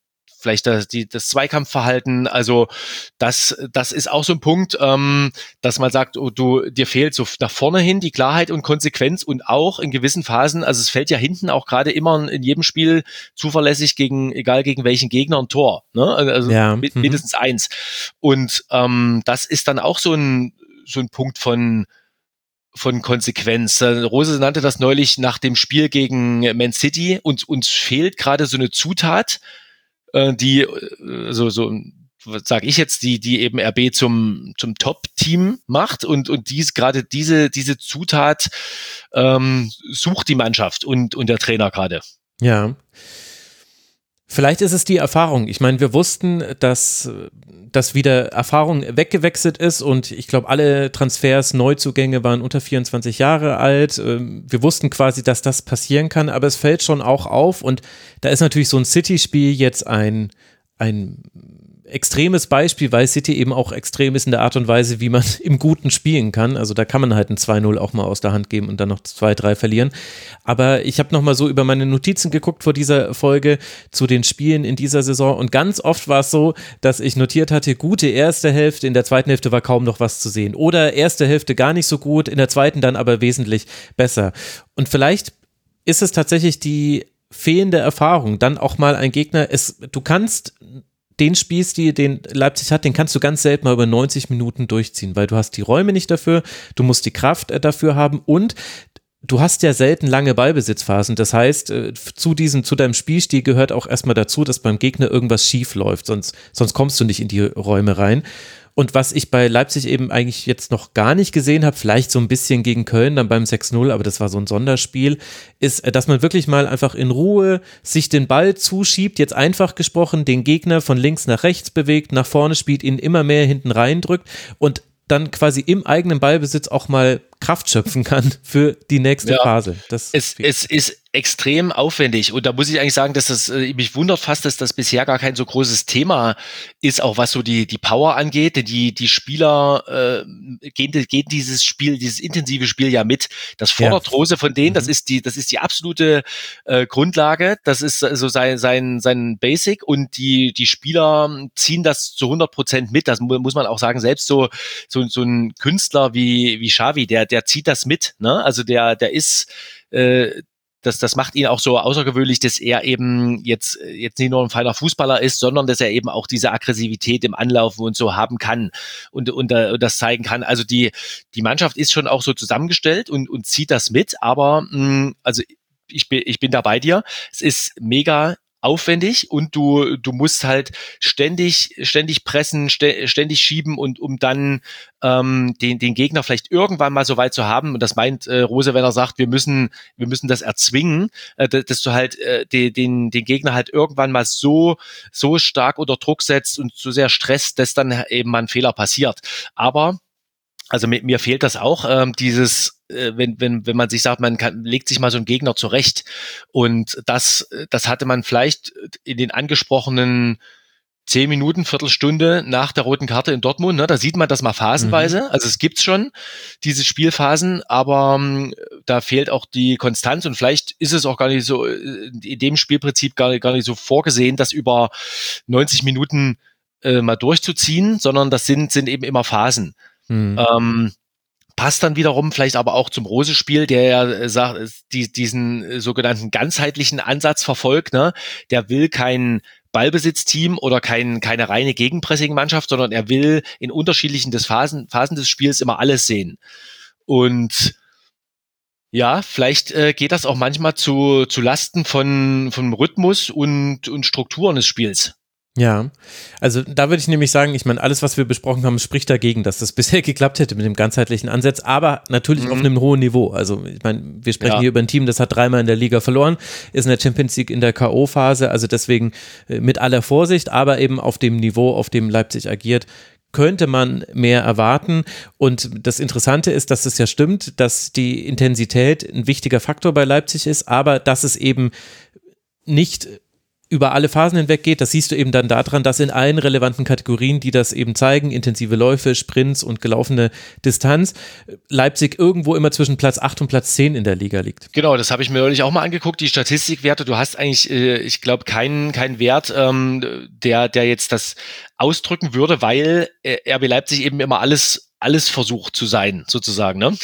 Zweikampfverhalten. Also das ist auch so ein Punkt, dass man sagt, dir fehlt so nach vorne hin die Klarheit und Konsequenz und auch in gewissen Phasen, also es fällt ja hinten auch gerade immer in jedem Spiel zuverlässig egal gegen welchen Gegner ein Tor, ne? Also ja. Mindestens eins. Und das ist dann auch so ein Punkt von Konsequenz. Rose nannte das neulich nach dem Spiel gegen Man City und uns fehlt gerade so eine Zutat, die, sage ich jetzt, die eben RB zum Top-Team macht und gerade diese Zutat sucht die Mannschaft und der Trainer gerade. Ja. Vielleicht ist es die Erfahrung. Ich meine, wir wussten, dass wieder Erfahrung weggewechselt ist und ich glaube, alle Transfers, Neuzugänge waren unter 24 Jahre alt. Wir wussten quasi, dass das passieren kann, aber es fällt schon auch auf und da ist natürlich so ein City-Spiel jetzt ein extremes Beispiel, weil City eben auch extrem ist in der Art und Weise, wie man im Guten spielen kann. Also da kann man halt ein 2-0 auch mal aus der Hand geben und dann noch 2-3 verlieren. Aber ich habe nochmal so über meine Notizen geguckt vor dieser Folge zu den Spielen in dieser Saison und ganz oft war es so, dass ich notiert hatte, gute erste Hälfte, in der zweiten Hälfte war kaum noch was zu sehen. Oder erste Hälfte gar nicht so gut, in der zweiten dann aber wesentlich besser. Und vielleicht ist es tatsächlich die fehlende Erfahrung, dann auch mal ein Gegner, du kannst den Spielstil, den Leipzig hat, den kannst du ganz selten mal über 90 Minuten durchziehen, weil du hast die Räume nicht dafür, du musst die Kraft dafür haben und du hast ja selten lange Ballbesitzphasen. Das heißt, zu deinem Spielstil gehört auch erstmal dazu, dass beim Gegner irgendwas schief läuft, sonst kommst du nicht in die Räume rein. Und was ich bei Leipzig eben eigentlich jetzt noch gar nicht gesehen habe, vielleicht so ein bisschen gegen Köln, dann beim 6-0, aber das war so ein Sonderspiel, ist, dass man wirklich mal einfach in Ruhe sich den Ball zuschiebt, jetzt einfach gesprochen, den Gegner von links nach rechts bewegt, nach vorne spielt, ihn immer mehr hinten reindrückt und dann quasi im eigenen Ballbesitz auch mal Kraft schöpfen kann für die nächste Phase. Es ist extrem aufwendig und da muss ich eigentlich sagen, dass das mich wundert fast, dass das bisher gar kein so großes Thema ist, auch was so die Power angeht, denn die Spieler gehen dieses intensive Spiel ja mit. Das fordert Rose von denen, das ist die absolute Grundlage, das ist so sein Basic und die Spieler ziehen das zu 100% mit, das muss man auch sagen, selbst so ein Künstler wie Xavi, der zieht das mit, ne? Also der ist das macht ihn auch so außergewöhnlich, dass er eben jetzt nicht nur ein feiner Fußballer ist, sondern dass er eben auch diese Aggressivität im Anlaufen und so haben kann und das zeigen kann. Also die Mannschaft ist schon auch so zusammengestellt und zieht das mit, aber also ich bin da bei dir. Es ist mega aufwendig und du musst halt ständig pressen, ständig schieben und um dann den Gegner vielleicht irgendwann mal so weit zu haben, und das meint Rose, wenn er sagt, wir müssen das erzwingen, dass du halt den Gegner halt irgendwann mal so stark unter Druck setzt und so sehr stresst, dass dann eben mal ein Fehler passiert. Aber also mir fehlt das auch, wenn man sich sagt, legt sich mal so einen Gegner zurecht. Und das hatte man vielleicht in den angesprochenen 10 Minuten, Viertelstunde nach der roten Karte in Dortmund, ne, da sieht man das mal phasenweise. Also es gibt's schon, diese Spielphasen, aber da fehlt auch die Konstanz und vielleicht ist es auch gar nicht so, in dem Spielprinzip gar nicht so vorgesehen, das über 90 Minuten mal durchzuziehen, sondern das sind eben immer Phasen. Passt dann wiederum vielleicht aber auch zum Rose-Spiel, der ja sagt, diesen sogenannten ganzheitlichen Ansatz verfolgt, ne? Der will kein Ballbesitzteam oder keine reine Gegenpressing-Mannschaft, sondern er will in unterschiedlichen Phasen des Spiels immer alles sehen. Und ja, vielleicht geht das auch manchmal zu Lasten vom Rhythmus und Strukturen des Spiels. Ja, also da würde ich nämlich sagen, ich meine, alles, was wir besprochen haben, spricht dagegen, dass das bisher geklappt hätte mit dem ganzheitlichen Ansatz, aber natürlich auf einem hohen Niveau. Also ich meine, wir sprechen hier über ein Team, das hat 3-mal in der Liga verloren, ist in der Champions League in der K.O.-Phase, also deswegen mit aller Vorsicht, aber eben auf dem Niveau, auf dem Leipzig agiert, könnte man mehr erwarten. Und das Interessante ist, dass es ja stimmt, dass die Intensität ein wichtiger Faktor bei Leipzig ist, aber dass es eben nicht über alle Phasen hinweg geht, das siehst du eben dann daran, dass in allen relevanten Kategorien, die das eben zeigen, intensive Läufe, Sprints und gelaufene Distanz, Leipzig irgendwo immer zwischen Platz 8 und Platz 10 in der Liga liegt. Genau, das habe ich mir neulich auch mal angeguckt, die Statistikwerte. Du hast eigentlich, ich glaube, keinen Wert, der jetzt das ausdrücken würde, weil RB Leipzig eben immer alles versucht zu sein, sozusagen, ne?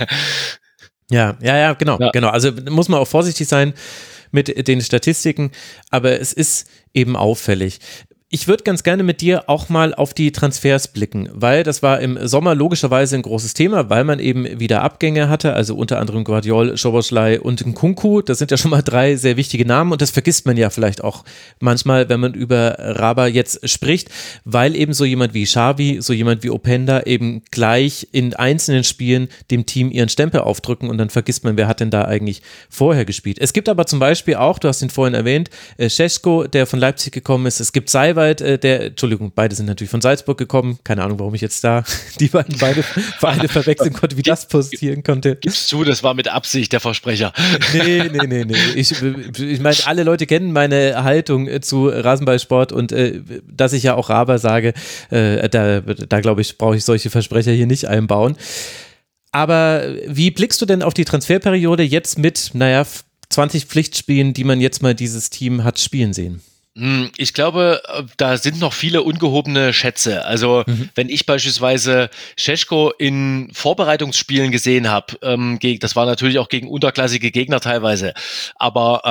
Ja, genau. Also muss man auch vorsichtig sein mit den Statistiken, aber es ist eben auffällig. Ich würde ganz gerne mit dir auch mal auf die Transfers blicken, weil das war im Sommer logischerweise ein großes Thema, weil man eben wieder Abgänge hatte, also unter anderem Guardiol, Szoboszlai und Nkunku. Das sind ja schon mal 3 sehr wichtige Namen und das vergisst man ja vielleicht auch manchmal, wenn man über Raba jetzt spricht, weil eben so jemand wie Xavi, so jemand wie Openda eben gleich in einzelnen Spielen dem Team ihren Stempel aufdrücken und dann vergisst man, wer hat denn da eigentlich vorher gespielt. Es gibt aber zum Beispiel auch, du hast ihn vorhin erwähnt, Šeško, der von Leipzig gekommen ist. Es gibt Seiwald, Entschuldigung, beide sind natürlich von Salzburg gekommen. Keine Ahnung, warum ich jetzt da die beiden Vereine verwechseln konnte, wie das passieren konnte. Gibst du, das war mit Absicht der Versprecher. Nee. Ich meine, alle Leute kennen meine Haltung zu Rasenballsport und dass ich ja auch Raba sage, da glaube ich, brauche ich solche Versprecher hier nicht einbauen. Aber wie blickst du denn auf die Transferperiode jetzt mit, 20 Pflichtspielen, die man jetzt mal dieses Team hat spielen sehen? Ich glaube, da sind noch viele ungehobene Schätze. Also wenn ich beispielsweise Šeško in Vorbereitungsspielen gesehen habe, das war natürlich auch gegen unterklassige Gegner teilweise, aber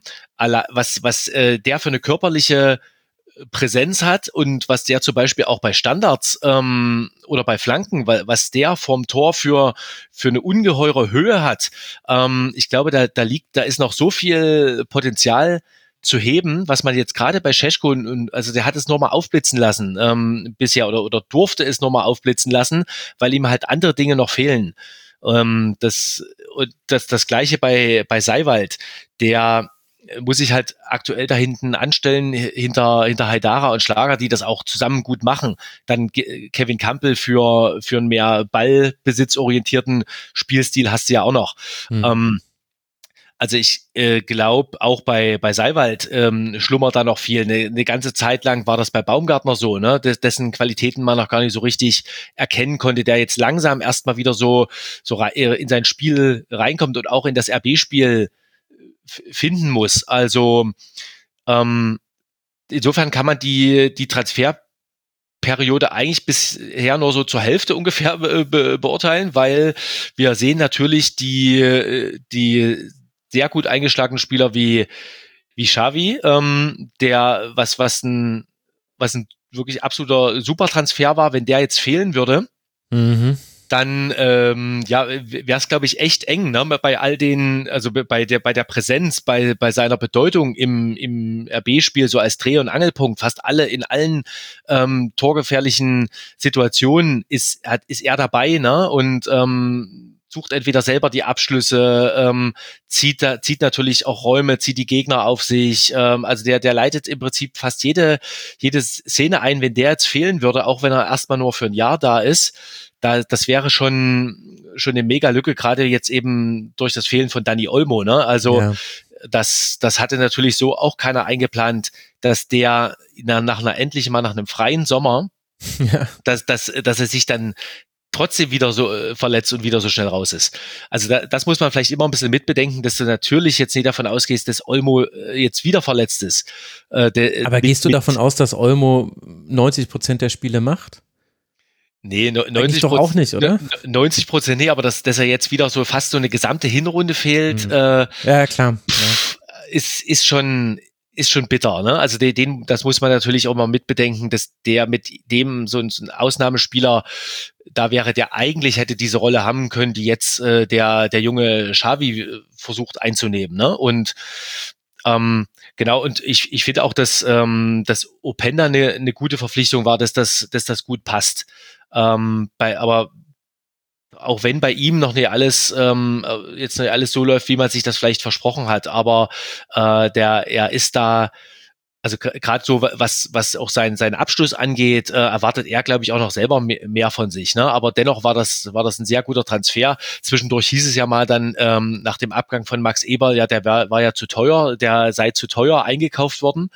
was der für eine körperliche Präsenz hat und was der zum Beispiel auch bei Standards oder bei Flanken, was der vom Tor für eine ungeheure Höhe hat, ich glaube, da ist noch so viel Potenzial zu heben, was man jetzt gerade bei Šeško, also der hat es nochmal aufblitzen lassen bisher oder durfte es nochmal aufblitzen lassen, weil ihm halt andere Dinge noch fehlen. Das Gleiche bei Seiwald, der muss sich halt aktuell da hinten anstellen, hinter Haidara und Schlager, die das auch zusammen gut machen. Dann Kevin Campbell für einen mehr ballbesitzorientierten Spielstil hast du ja auch noch. Also ich glaube, auch bei Seiwald schlummert da noch viel. Eine ganze Zeit lang war das bei Baumgartner so, ne? Dessen Qualitäten man noch gar nicht so richtig erkennen konnte, der jetzt langsam erstmal wieder so in sein Spiel reinkommt und auch in das RB-Spiel finden muss. Also insofern kann man die Transferperiode eigentlich bisher nur so zur Hälfte ungefähr beurteilen, weil wir sehen natürlich die sehr gut eingeschlagenen Spieler wie Xavi, der was ein wirklich absoluter Supertransfer war. Wenn der jetzt fehlen würde, dann wäre es, glaube ich, echt eng, ne? Bei all den, also bei der Präsenz, bei seiner Bedeutung im RB-Spiel so als Dreh- und Angelpunkt, fast in allen torgefährlichen Situationen ist er dabei, ne? Und sucht entweder selber die Abschlüsse, zieht natürlich auch Räume, zieht die Gegner auf sich, also der leitet im Prinzip fast jede Szene ein. Wenn der jetzt fehlen würde, auch wenn er erstmal nur für ein Jahr da ist, das wäre schon eine mega Lücke, gerade jetzt eben durch das Fehlen von Dani Olmo, ne? Also ja. Das hatte natürlich so auch keiner eingeplant, dass der nach einem freien Sommer, dass er sich dann trotzdem wieder so verletzt und wieder so schnell raus ist. Also das muss man vielleicht immer ein bisschen mitbedenken, dass du natürlich jetzt nicht davon ausgehst, dass Olmo jetzt wieder verletzt ist. Aber gehst du davon aus, dass Olmo 90% der Spiele macht? Nee, 90% doch auch nicht, oder? 90% nee, aber dass er jetzt wieder so fast so eine gesamte Hinrunde fehlt, ja, klar. Ist schon bitter, ne? Also das muss man natürlich auch mal mitbedenken, dass der mit dem so ein Ausnahmespieler, da wäre der eigentlich hätte diese Rolle haben können, die jetzt der junge Xavi versucht einzunehmen, ne? Und genau, und ich finde auch, dass Openda eine gute Verpflichtung war, dass das gut passt. Aber auch wenn bei ihm noch nicht alles jetzt nicht alles so läuft, wie man sich das vielleicht versprochen hat, aber er ist da, also gerade so was auch seinen Abschluss angeht, erwartet er, glaube ich, auch noch selber mehr von sich, ne? Aber dennoch war das ein sehr guter Transfer. Zwischendurch hieß es ja mal dann nach dem Abgang von Max Eberl, ja, der war ja zu teuer, der sei zu teuer eingekauft worden,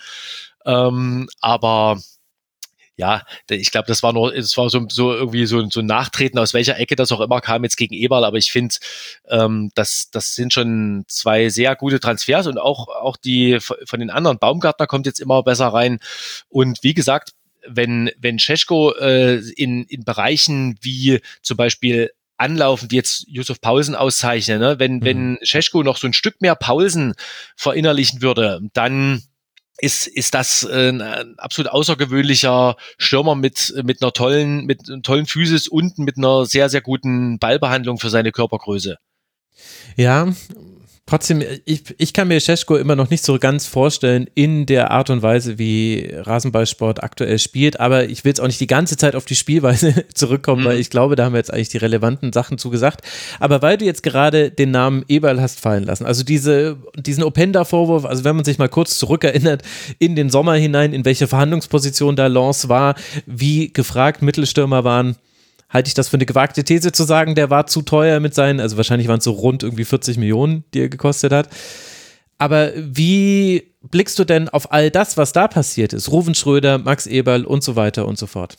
aber ja, ich glaube, es war so irgendwie so ein Nachtreten, aus welcher Ecke das auch immer kam jetzt gegen Eberl, aber ich finde, das sind schon 2 sehr gute Transfers und auch die von den anderen. Baumgartner kommt jetzt immer besser rein und wie gesagt, wenn Šeško in Bereichen wie zum Beispiel Anlaufen, die jetzt Yusuf Paulsen auszeichnen, ne? Wenn Šeško noch so ein Stück mehr Paulsen verinnerlichen würde, dann ist das ein absolut außergewöhnlicher Stürmer mit einer tollen Physis und mit einer sehr, sehr guten Ballbehandlung für seine Körpergröße. Ja, trotzdem, ich kann mir Šeško immer noch nicht so ganz vorstellen in der Art und Weise, wie Rasenballsport aktuell spielt, aber ich will jetzt auch nicht die ganze Zeit auf die Spielweise zurückkommen, weil ich glaube, da haben wir jetzt eigentlich die relevanten Sachen zugesagt. Aber weil du jetzt gerade den Namen Eberl hast fallen lassen, also diesen Openda-Vorwurf, also wenn man sich mal kurz zurückerinnert in den Sommer hinein, in welche Verhandlungsposition da Lens war, wie gefragt Mittelstürmer waren, halte ich das für eine gewagte These zu sagen, der war zu teuer mit seinen, also wahrscheinlich waren es so rund irgendwie 40 Millionen, die er gekostet hat. Aber wie blickst du denn auf all das, was da passiert ist? Ruven Schröder, Max Eberl und so weiter und so fort.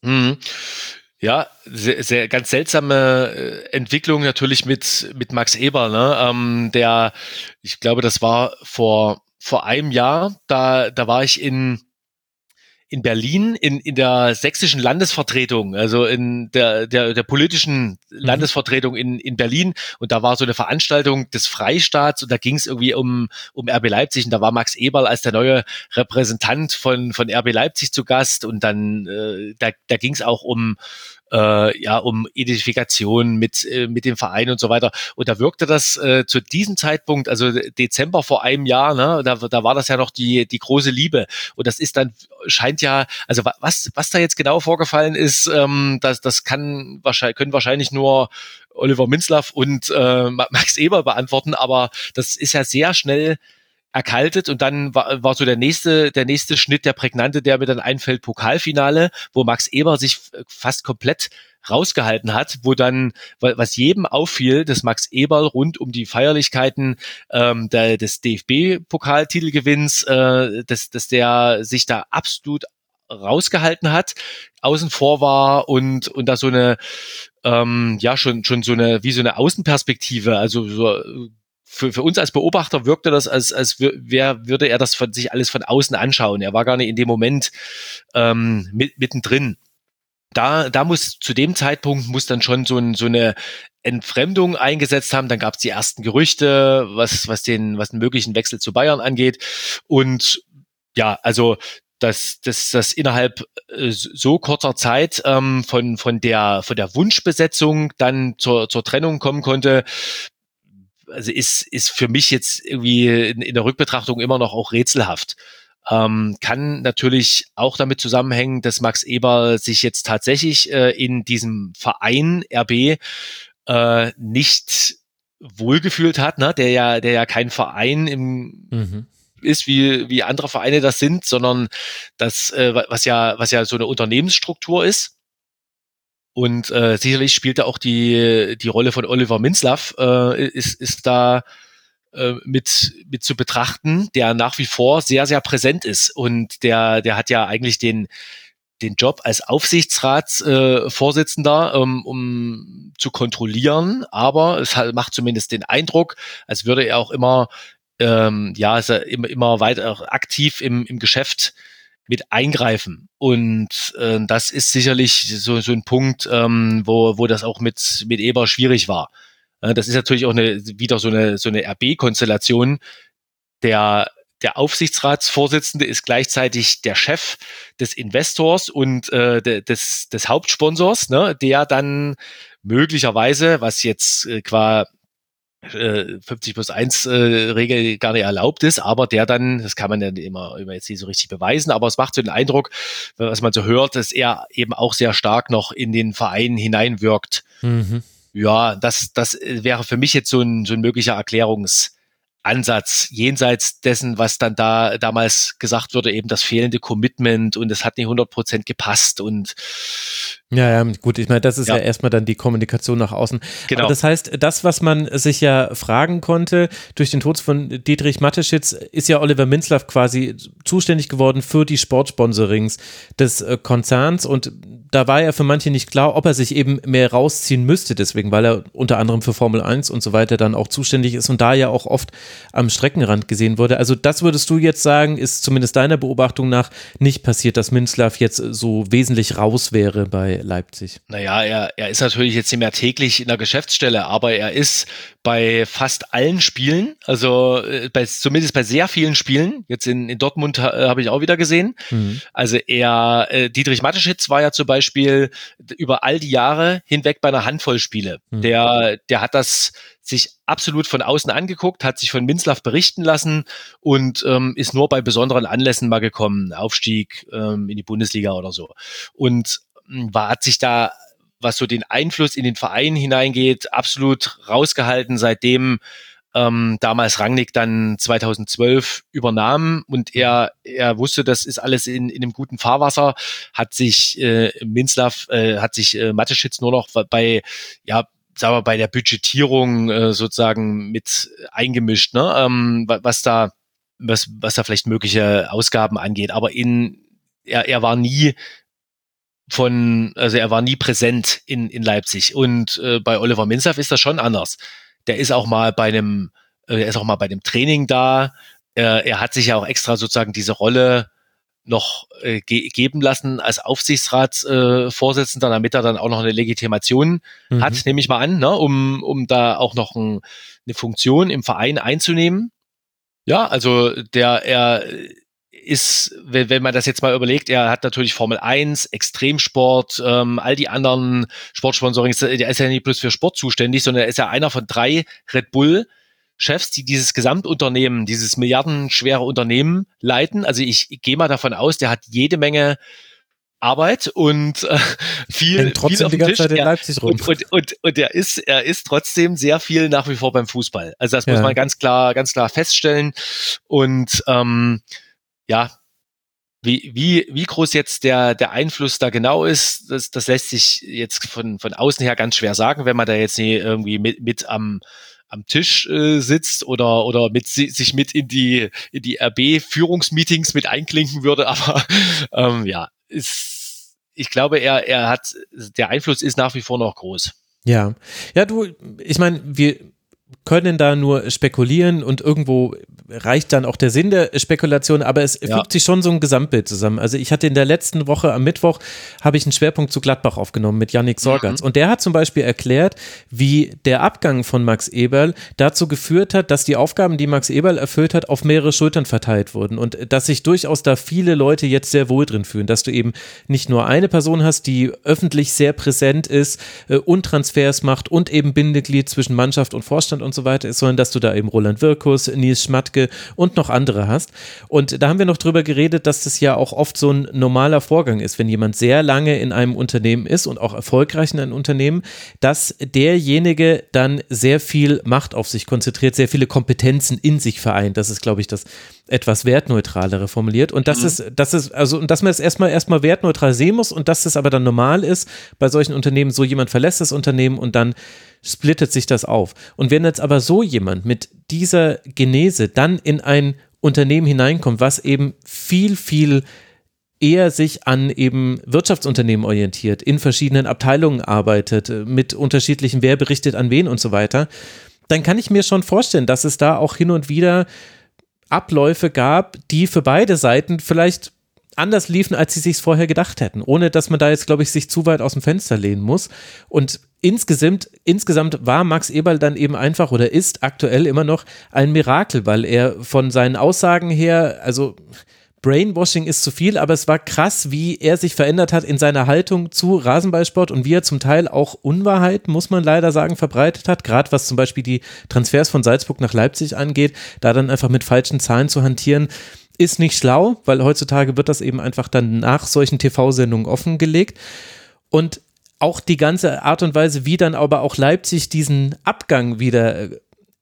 Ja, sehr, sehr ganz seltsame Entwicklung natürlich mit Max Eberl, ne? Ich glaube, das war vor einem Jahr, da war ich in Berlin in der sächsischen Landesvertretung, also in der politischen Landesvertretung in Berlin, und da war so eine Veranstaltung des Freistaats und da ging es irgendwie um RB Leipzig und da war Max Eberl als der neue Repräsentant von RB Leipzig zu Gast und dann da ging es auch um Identifikation mit dem Verein und so weiter. Und da wirkte das zu diesem Zeitpunkt, also Dezember vor einem Jahr, ne, da war das ja noch die große Liebe. Und das ist dann, scheint ja, also was da jetzt genau vorgefallen ist, das können wahrscheinlich nur Oliver Minzlaff und Max Eberl beantworten, aber das ist ja sehr schnell erkaltet und dann war so der nächste Schnitt, der prägnante, der mir dann einfällt, Pokalfinale, wo Max Eberl sich fast komplett rausgehalten hat, wo dann, was jedem auffiel, dass Max Eberl rund um die Feierlichkeiten des DFB-Pokaltitelgewinns, dass der sich da absolut rausgehalten hat, außen vor war und da so eine schon so eine wie so eine Außenperspektive, also so für uns als Beobachter wirkte das, als würde er das von sich alles von außen anschauen. Er war gar nicht in dem Moment mittendrin. Da muss zu dem Zeitpunkt dann schon so eine Entfremdung eingesetzt haben. Dann gab es die ersten Gerüchte, was den möglichen Wechsel zu Bayern angeht. Und ja, also dass das innerhalb so kurzer Zeit von der Wunschbesetzung dann zur Trennung kommen konnte, also ist für mich jetzt irgendwie in der Rückbetrachtung immer noch auch rätselhaft. Kann natürlich auch damit zusammenhängen, dass Max Eberl sich jetzt tatsächlich in diesem Verein RB nicht wohlgefühlt hat, ne? Der ja kein Verein ist, wie andere Vereine das sind, sondern das, was ja so eine Unternehmensstruktur ist. Und sicherlich spielt da auch die Rolle von Oliver Minzlaff ist da mit zu betrachten, der nach wie vor sehr, sehr präsent ist. Und der hat ja eigentlich den Job als Aufsichtsratsvorsitzender, um zu kontrollieren. Aber es macht zumindest den Eindruck, als würde er auch immer weiter aktiv im Geschäft mit eingreifen. Und das ist sicherlich so ein Punkt, wo das auch mit Eberl schwierig war. Das ist natürlich auch wieder so eine RB-Konstellation. Der Aufsichtsratsvorsitzende ist gleichzeitig der Chef des Investors und des Hauptsponsors, ne, der dann möglicherweise, was jetzt qua 50+1 Regel gar nicht erlaubt ist, aber der dann, das kann man ja immer jetzt nicht so richtig beweisen, aber es macht so den Eindruck, was man so hört, dass er eben auch sehr stark noch in den Verein hineinwirkt. Ja, das wäre für mich jetzt so ein möglicher Erklärungsansatz, jenseits dessen, was dann damals gesagt wurde, eben das fehlende Commitment und es hat nicht 100% gepasst und ja, gut, ich meine, das ist ja erstmal dann die Kommunikation nach außen. Genau. Aber das heißt, das, was man sich ja fragen konnte, durch den Tod von Dietrich Mateschitz, ist ja Oliver Minzlaff quasi zuständig geworden für die Sportsponsorings des Konzerns und da war ja für manche nicht klar, ob er sich eben mehr rausziehen müsste, deswegen, weil er unter anderem für Formel 1 und so weiter dann auch zuständig ist und da ja auch oft am Streckenrand gesehen wurde. Also das würdest du jetzt sagen, ist zumindest deiner Beobachtung nach nicht passiert, dass Minzlaff jetzt so wesentlich raus wäre bei Leipzig. Naja, er ist natürlich jetzt nicht mehr täglich in der Geschäftsstelle, aber er ist bei fast allen Spielen, also zumindest bei sehr vielen Spielen. Jetzt in Dortmund habe ich auch wieder gesehen. Also Dietrich Mateschitz war ja zum Beispiel über all die Jahre hinweg bei einer Handvoll Spiele. Der hat das sich absolut von außen angeguckt, hat sich von Minzlaff berichten lassen und ist nur bei besonderen Anlässen mal gekommen, Aufstieg in die Bundesliga oder so. Und hat sich da, was so den Einfluss in den Verein hineingeht, absolut rausgehalten, seitdem damals Rangnick dann 2012 übernahm und er wusste, das ist alles in einem guten Fahrwasser, hat sich Mateschitz nur noch bei der Budgetierung sozusagen mit eingemischt, ne? Was da vielleicht mögliche Ausgaben angeht, aber er war nie präsent in Leipzig und bei Oliver Minzlaff ist das schon anders. Der ist auch mal bei dem Training da. Er hat sich ja auch extra sozusagen diese Rolle noch geben lassen als Aufsichtsratsvorsitzender, damit er dann auch noch eine Legitimation hat, nehme ich mal an, ne, um da auch noch eine Funktion im Verein einzunehmen. Ja, also er ist, wenn man das jetzt mal überlegt, er hat natürlich Formel 1, Extremsport, all die anderen Sportsponsorings, der ist ja nicht bloß für Sport zuständig, sondern er ist ja einer von 3 Red Bull-Chefs, die dieses Gesamtunternehmen, dieses milliardenschwere Unternehmen leiten. Also ich gehe mal davon aus, der hat jede Menge Arbeit und viel trotzdem auf die dem ganze Tisch. Zeit in Leipzig rum. Und er ist trotzdem sehr viel nach wie vor beim Fußball. Also das muss man ganz klar feststellen. Und wie groß jetzt der Einfluss da genau ist, das lässt sich jetzt von außen her ganz schwer sagen, wenn man da jetzt nicht irgendwie mit am Tisch sitzt oder sich mit in die RB-Führungsmeetings mit einklinken würde, aber ich glaube, der Einfluss ist nach wie vor noch groß. Ja, ich meine, wir können da nur spekulieren und irgendwo reicht dann auch der Sinn der Spekulation, aber es fügt sich schon so ein Gesamtbild zusammen. Also ich hatte in der letzten Woche am Mittwoch, habe ich einen Schwerpunkt zu Gladbach aufgenommen mit Yannick Sorgatz und der hat zum Beispiel erklärt, wie der Abgang von Max Eberl dazu geführt hat, dass die Aufgaben, die Max Eberl erfüllt hat, auf mehrere Schultern verteilt wurden und dass sich durchaus da viele Leute jetzt sehr wohl drin fühlen, dass du eben nicht nur eine Person hast, die öffentlich sehr präsent ist und Transfers macht und eben Bindeglied zwischen Mannschaft und Vorstand und so weiter ist, sondern dass du da eben Roland Wirkus, Nils Schmatke und noch andere hast. Und da haben wir noch drüber geredet, dass das ja auch oft so ein normaler Vorgang ist, wenn jemand sehr lange in einem Unternehmen ist und auch erfolgreich in einem Unternehmen, dass derjenige dann sehr viel Macht auf sich konzentriert, sehr viele Kompetenzen in sich vereint. Das ist, glaube ich, das etwas wertneutralere formuliert. Und dass man es erstmal wertneutral sehen muss und dass es aber dann normal ist, bei solchen Unternehmen, so jemand verlässt das Unternehmen und dann splittet sich das auf. Und wenn jetzt aber so jemand mit dieser Genese dann in ein Unternehmen hineinkommt, was eben viel, viel eher sich an eben Wirtschaftsunternehmen orientiert, in verschiedenen Abteilungen arbeitet, mit unterschiedlichen, wer berichtet an wen und so weiter, dann kann ich mir schon vorstellen, dass es da auch hin und wieder Abläufe gab, die für beide Seiten vielleicht anders liefen, als sie sich vorher gedacht hätten, ohne dass man da jetzt, glaube ich, sich zu weit aus dem Fenster lehnen muss. Und insgesamt war Max Eberl dann eben einfach oder ist aktuell immer noch ein Mirakel, weil er von seinen Aussagen her, also Brainwashing ist zu viel, aber es war krass, wie er sich verändert hat in seiner Haltung zu Rasenballsport und wie er zum Teil auch Unwahrheiten, muss man leider sagen, verbreitet hat, gerade was zum Beispiel die Transfers von Salzburg nach Leipzig angeht, da dann einfach mit falschen Zahlen zu hantieren, ist nicht schlau, weil heutzutage wird das eben einfach dann nach solchen TV-Sendungen offengelegt und auch die ganze Art und Weise, wie dann aber auch Leipzig diesen Abgang wieder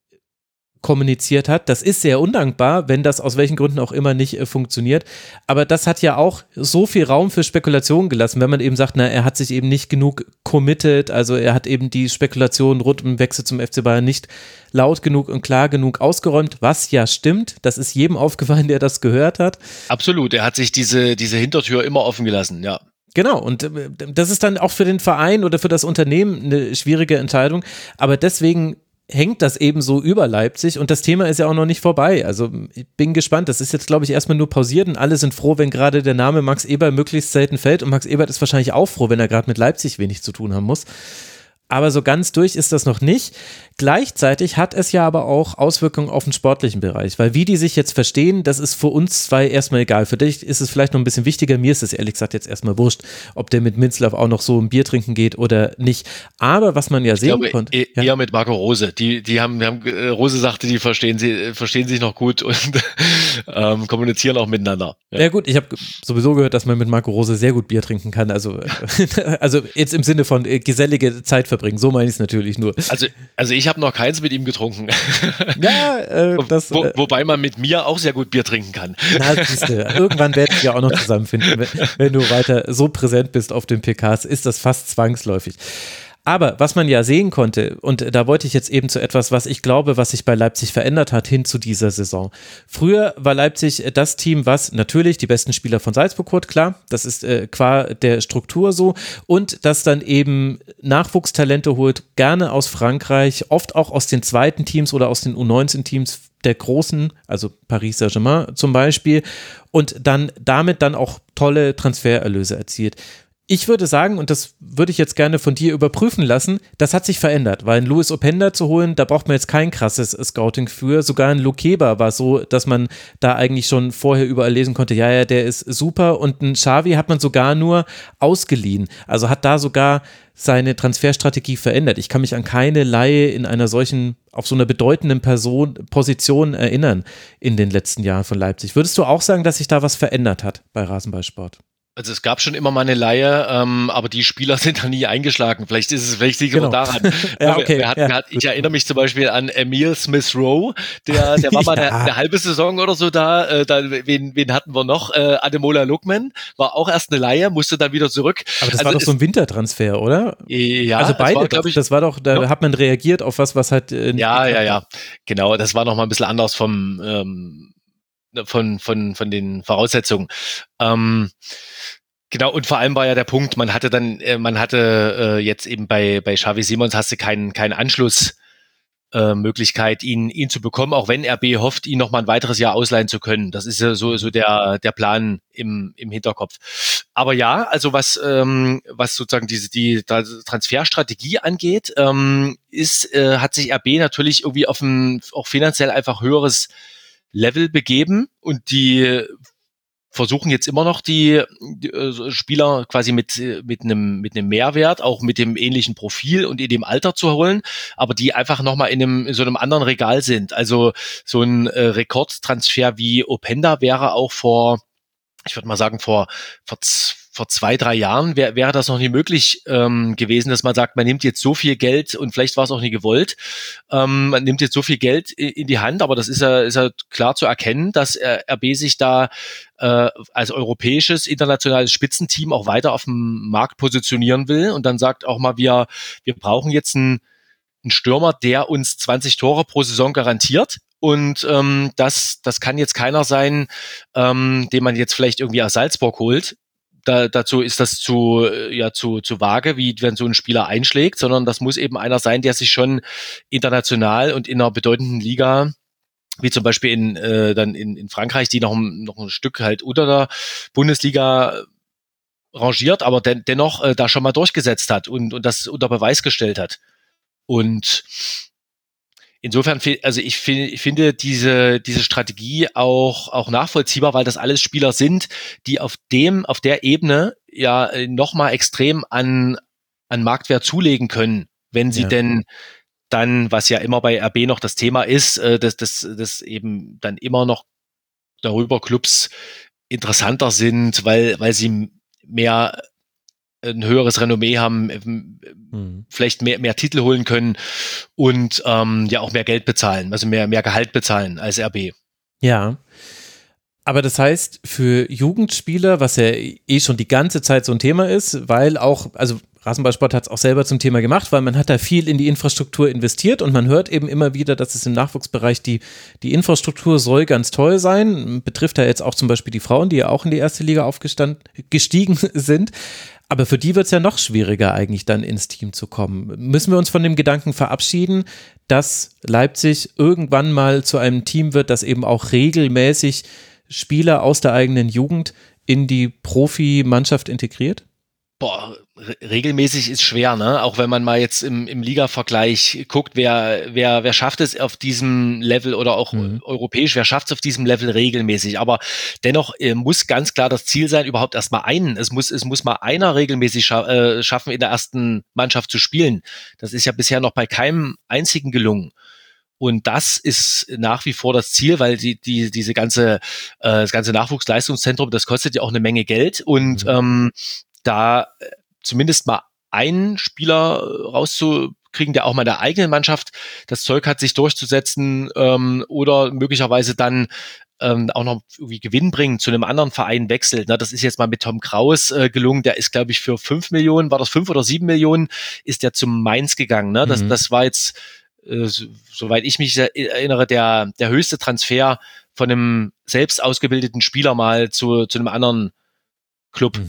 kommuniziert hat, das ist sehr undankbar, wenn das aus welchen Gründen auch immer nicht funktioniert, aber das hat ja auch so viel Raum für Spekulationen gelassen, wenn man eben sagt, er hat sich eben nicht genug committed, also er hat eben die Spekulationen rund um den Wechsel zum FC Bayern nicht laut genug und klar genug ausgeräumt, was ja stimmt, das ist jedem aufgefallen, der das gehört hat. Absolut, er hat sich diese Hintertür immer offen gelassen, ja. Genau, und das ist dann auch für den Verein oder für das Unternehmen eine schwierige Entscheidung, aber deswegen hängt das eben so über Leipzig und das Thema ist ja auch noch nicht vorbei, also ich bin gespannt, das ist jetzt glaube ich erstmal nur pausiert und alle sind froh, wenn gerade der Name Max Eberl möglichst selten fällt und Max Eberl ist wahrscheinlich auch froh, wenn er gerade mit Leipzig wenig zu tun haben muss, Aber so ganz durch ist das noch nicht. Gleichzeitig hat es ja aber auch Auswirkungen auf den sportlichen Bereich, weil wie die sich jetzt verstehen, das ist für uns zwei erstmal egal. Für dich ist es vielleicht noch ein bisschen wichtiger. Mir ist es ehrlich gesagt jetzt erstmal wurscht, ob der mit Minzlaff auch noch so ein Bier trinken geht oder nicht. Aber was man ja sehen konnte. Eher mit Marco Rose. Die haben Rose sagte, die verstehen sich noch gut und kommunizieren auch miteinander. Ja gut, ich habe sowieso gehört, dass man mit Marco Rose sehr gut Bier trinken kann. Also jetzt im Sinne von gesellige Zeit verbringen. So meine ich es natürlich nur. Also ich habe noch keins mit ihm getrunken. Ja, wobei man mit mir auch sehr gut Bier trinken kann. Na, siehste, irgendwann werden wir auch noch zusammenfinden. Wenn du weiter so präsent bist auf den PKs, ist das fast zwangsläufig. Aber was man ja sehen konnte, und da wollte ich jetzt eben zu etwas, was ich glaube, was sich bei Leipzig verändert hat, hin zu dieser Saison. Früher war Leipzig das Team, was natürlich die besten Spieler von Salzburg holt, klar, das ist qua der Struktur so, und das dann eben Nachwuchstalente holt, gerne aus Frankreich, oft auch aus den zweiten Teams oder aus den U19-Teams der Großen, also Paris Saint-Germain zum Beispiel, und dann damit dann auch tolle Transfererlöse erzielt. Ich würde sagen, und das würde ich jetzt gerne von dir überprüfen lassen, das hat sich verändert, weil ein Louis Openda zu holen, da braucht man jetzt kein krasses Scouting für. Sogar ein Lukeba war so, dass man da eigentlich schon vorher überall lesen konnte, ja, der ist super, und ein Xavi hat man sogar nur ausgeliehen. Also hat da sogar seine Transferstrategie verändert. Ich kann mich an keine Leihe in einer solchen, auf so einer bedeutenden Position erinnern in den letzten Jahren von Leipzig. Würdest du auch sagen, dass sich da was verändert hat bei Rasenballsport? Also es gab schon immer mal eine Leihe, aber die Spieler sind da nie eingeschlagen. Vielleicht liegt es genau daran. Ja, okay. Ich erinnere mich zum Beispiel an Emile Smith-Rowe, der war mal eine halbe Saison oder so da. Wen hatten wir noch? Ademola Lookman war auch erst eine Leihe, musste dann wieder zurück. Aber das war doch so ein Wintertransfer, oder? Ja. Also beide, das war doch, da hat man reagiert auf was halt... Ja. Genau, das war noch mal ein bisschen anders von den Voraussetzungen. Genau, und vor allem war ja der Punkt, man hatte jetzt eben bei Xavi Simons hast du keinen Anschlussmöglichkeit, ihn zu bekommen, auch wenn RB hofft, ihn noch mal ein weiteres Jahr ausleihen zu können. Das ist ja so der Plan im Hinterkopf. Aber ja, also was sozusagen die Transferstrategie angeht, hat sich RB natürlich irgendwie auf ein auch finanziell einfach höheres Level begeben, und die versuchen jetzt immer noch die Spieler quasi mit einem Mehrwert, auch mit dem ähnlichen Profil und in dem Alter zu holen, aber die einfach nochmal in so einem anderen Regal sind. Also so ein Rekordtransfer wie Openda wäre auch vor 2-3 Jahren wäre das noch nie möglich gewesen, dass man sagt, man nimmt jetzt so viel Geld, und vielleicht war es auch nie gewollt, man nimmt jetzt so viel Geld in die Hand, aber das ist ja klar zu erkennen, dass RB sich da als europäisches, internationales Spitzenteam auch weiter auf dem Markt positionieren will und dann sagt auch mal, wir brauchen jetzt einen Stürmer, der uns 20 Tore pro Saison garantiert. Und das kann jetzt keiner sein, den man jetzt vielleicht irgendwie aus Salzburg holt. Dazu ist das zu vage, wie wenn so ein Spieler einschlägt, sondern das muss eben einer sein, der sich schon international und in einer bedeutenden Liga, wie zum Beispiel in Frankreich, die noch ein Stück halt unter der Bundesliga rangiert, aber dennoch da schon mal durchgesetzt hat und das unter Beweis gestellt hat. Und insofern, also ich finde diese Strategie auch nachvollziehbar, weil das alles Spieler sind, die auf der Ebene ja nochmal extrem an Marktwert zulegen können, wenn sie denn dann, was ja immer bei RB noch das Thema ist, dass eben dann immer noch darüber Clubs interessanter sind, weil sie mehr ein höheres Renommee haben, vielleicht mehr Titel holen können und ja auch mehr Geld bezahlen, also mehr Gehalt bezahlen als RB. Ja, aber das heißt, für Jugendspieler, was ja schon die ganze Zeit so ein Thema ist, weil auch, also Rasenballsport hat es auch selber zum Thema gemacht, weil man hat da viel in die Infrastruktur investiert und man hört eben immer wieder, dass es im Nachwuchsbereich die Infrastruktur soll ganz toll sein, betrifft ja jetzt auch zum Beispiel die Frauen, die ja auch in die erste Liga gestiegen sind. Aber für die wird es ja noch schwieriger, eigentlich dann ins Team zu kommen. Müssen wir uns von dem Gedanken verabschieden, dass Leipzig irgendwann mal zu einem Team wird, das eben auch regelmäßig Spieler aus der eigenen Jugend in die Profimannschaft integriert? Regelmäßig ist schwer, ne? Auch wenn man mal jetzt im Liga-Vergleich guckt, wer schafft es auf diesem Level oder auch europäisch, wer schafft es auf diesem Level regelmäßig. Aber dennoch muss ganz klar das Ziel sein, überhaupt erstmal es muss mal einer regelmäßig schaffen, in der ersten Mannschaft zu spielen. Das ist ja bisher noch bei keinem einzigen gelungen. Und das ist nach wie vor das Ziel, weil das ganze Nachwuchsleistungszentrum, das kostet ja auch eine Menge Geld und da zumindest mal einen Spieler rauszukriegen, der auch mal in der eigenen Mannschaft das Zeug hat, sich durchzusetzen oder möglicherweise dann auch noch irgendwie Gewinn bringen, zu einem anderen Verein wechselt. Das ist jetzt mal mit Tom Kraus gelungen. Der ist, glaube ich, für 5 Millionen, war das 5 oder 7 Millionen, ist der zum Mainz gegangen. Das war jetzt, soweit ich mich erinnere, der höchste Transfer von einem selbst ausgebildeten Spieler mal zu einem anderen Club.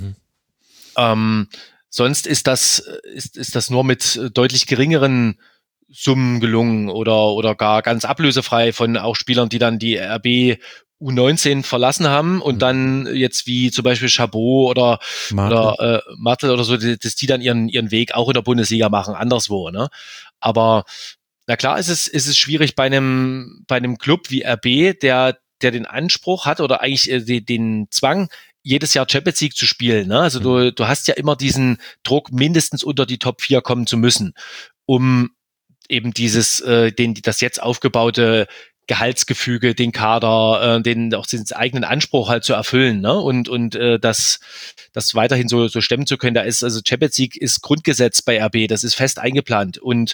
Sonst ist das nur mit deutlich geringeren Summen gelungen oder gar ganz ablösefrei von auch Spielern, die dann die RB U19 verlassen haben und dann jetzt wie zum Beispiel Chabot oder Martel oder so, dass die dann ihren Weg auch in der Bundesliga machen, anderswo. Ne? Aber na klar ist es schwierig bei einem Club wie RB, der den Anspruch hat oder eigentlich den Zwang, jedes Jahr Champions League zu spielen. Ne? Also du hast ja immer diesen Druck, mindestens unter die Top 4 kommen zu müssen, um eben das jetzt aufgebaute Gehaltsgefüge, den Kader, auch den eigenen Anspruch halt zu erfüllen, ne? Und das weiterhin so stemmen zu können. Also Champions League ist Grundgesetz bei RB, das ist fest eingeplant und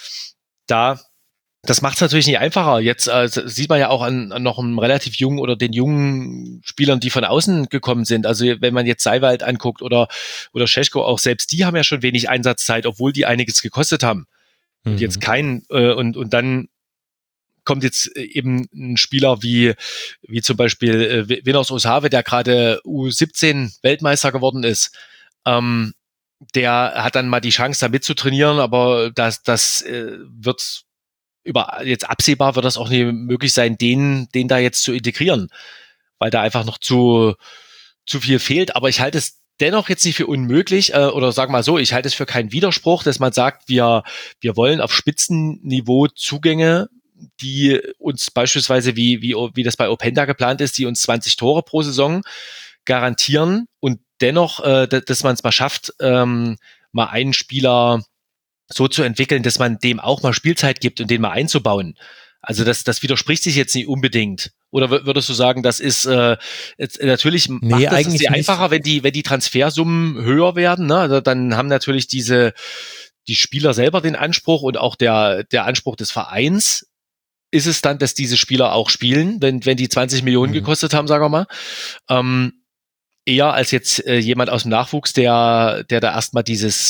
das macht es natürlich nicht einfacher. Jetzt sieht man ja auch an noch einem relativ jungen oder den jungen Spielern, die von außen gekommen sind. Also wenn man jetzt Seiwald anguckt oder Šeško, auch selbst die haben ja schon wenig Einsatzzeit, obwohl die einiges gekostet haben. Und jetzt und dann kommt jetzt eben ein Spieler wie zum Beispiel Winners Osave, der gerade U17 Weltmeister geworden ist. Der hat dann mal die Chance, da mitzutrainieren, aber das wird jetzt absehbar wird das auch nicht möglich sein, den da jetzt zu integrieren, weil da einfach noch zu viel fehlt. Aber ich halte es dennoch jetzt nicht für unmöglich, oder sag mal so, ich halte es für keinen Widerspruch, dass man sagt, wir wollen auf Spitzenniveau Zugänge, die uns beispielsweise, wie das bei Openda geplant ist, die uns 20 Tore pro Saison garantieren und dennoch, dass man es mal schafft, mal einen Spieler so zu entwickeln, dass man dem auch mal Spielzeit gibt und den mal einzubauen. Also das widerspricht sich jetzt nicht unbedingt. Oder würdest du sagen, das ist jetzt natürlich macht das sehr einfacher, wenn die Transfersummen höher werden, ne? Also dann haben natürlich die Spieler selber den Anspruch und auch der Anspruch des Vereins ist es dann, dass diese Spieler auch spielen, wenn die 20 Millionen gekostet haben, sagen wir mal. Eher als jetzt jemand aus dem Nachwuchs, der da erstmal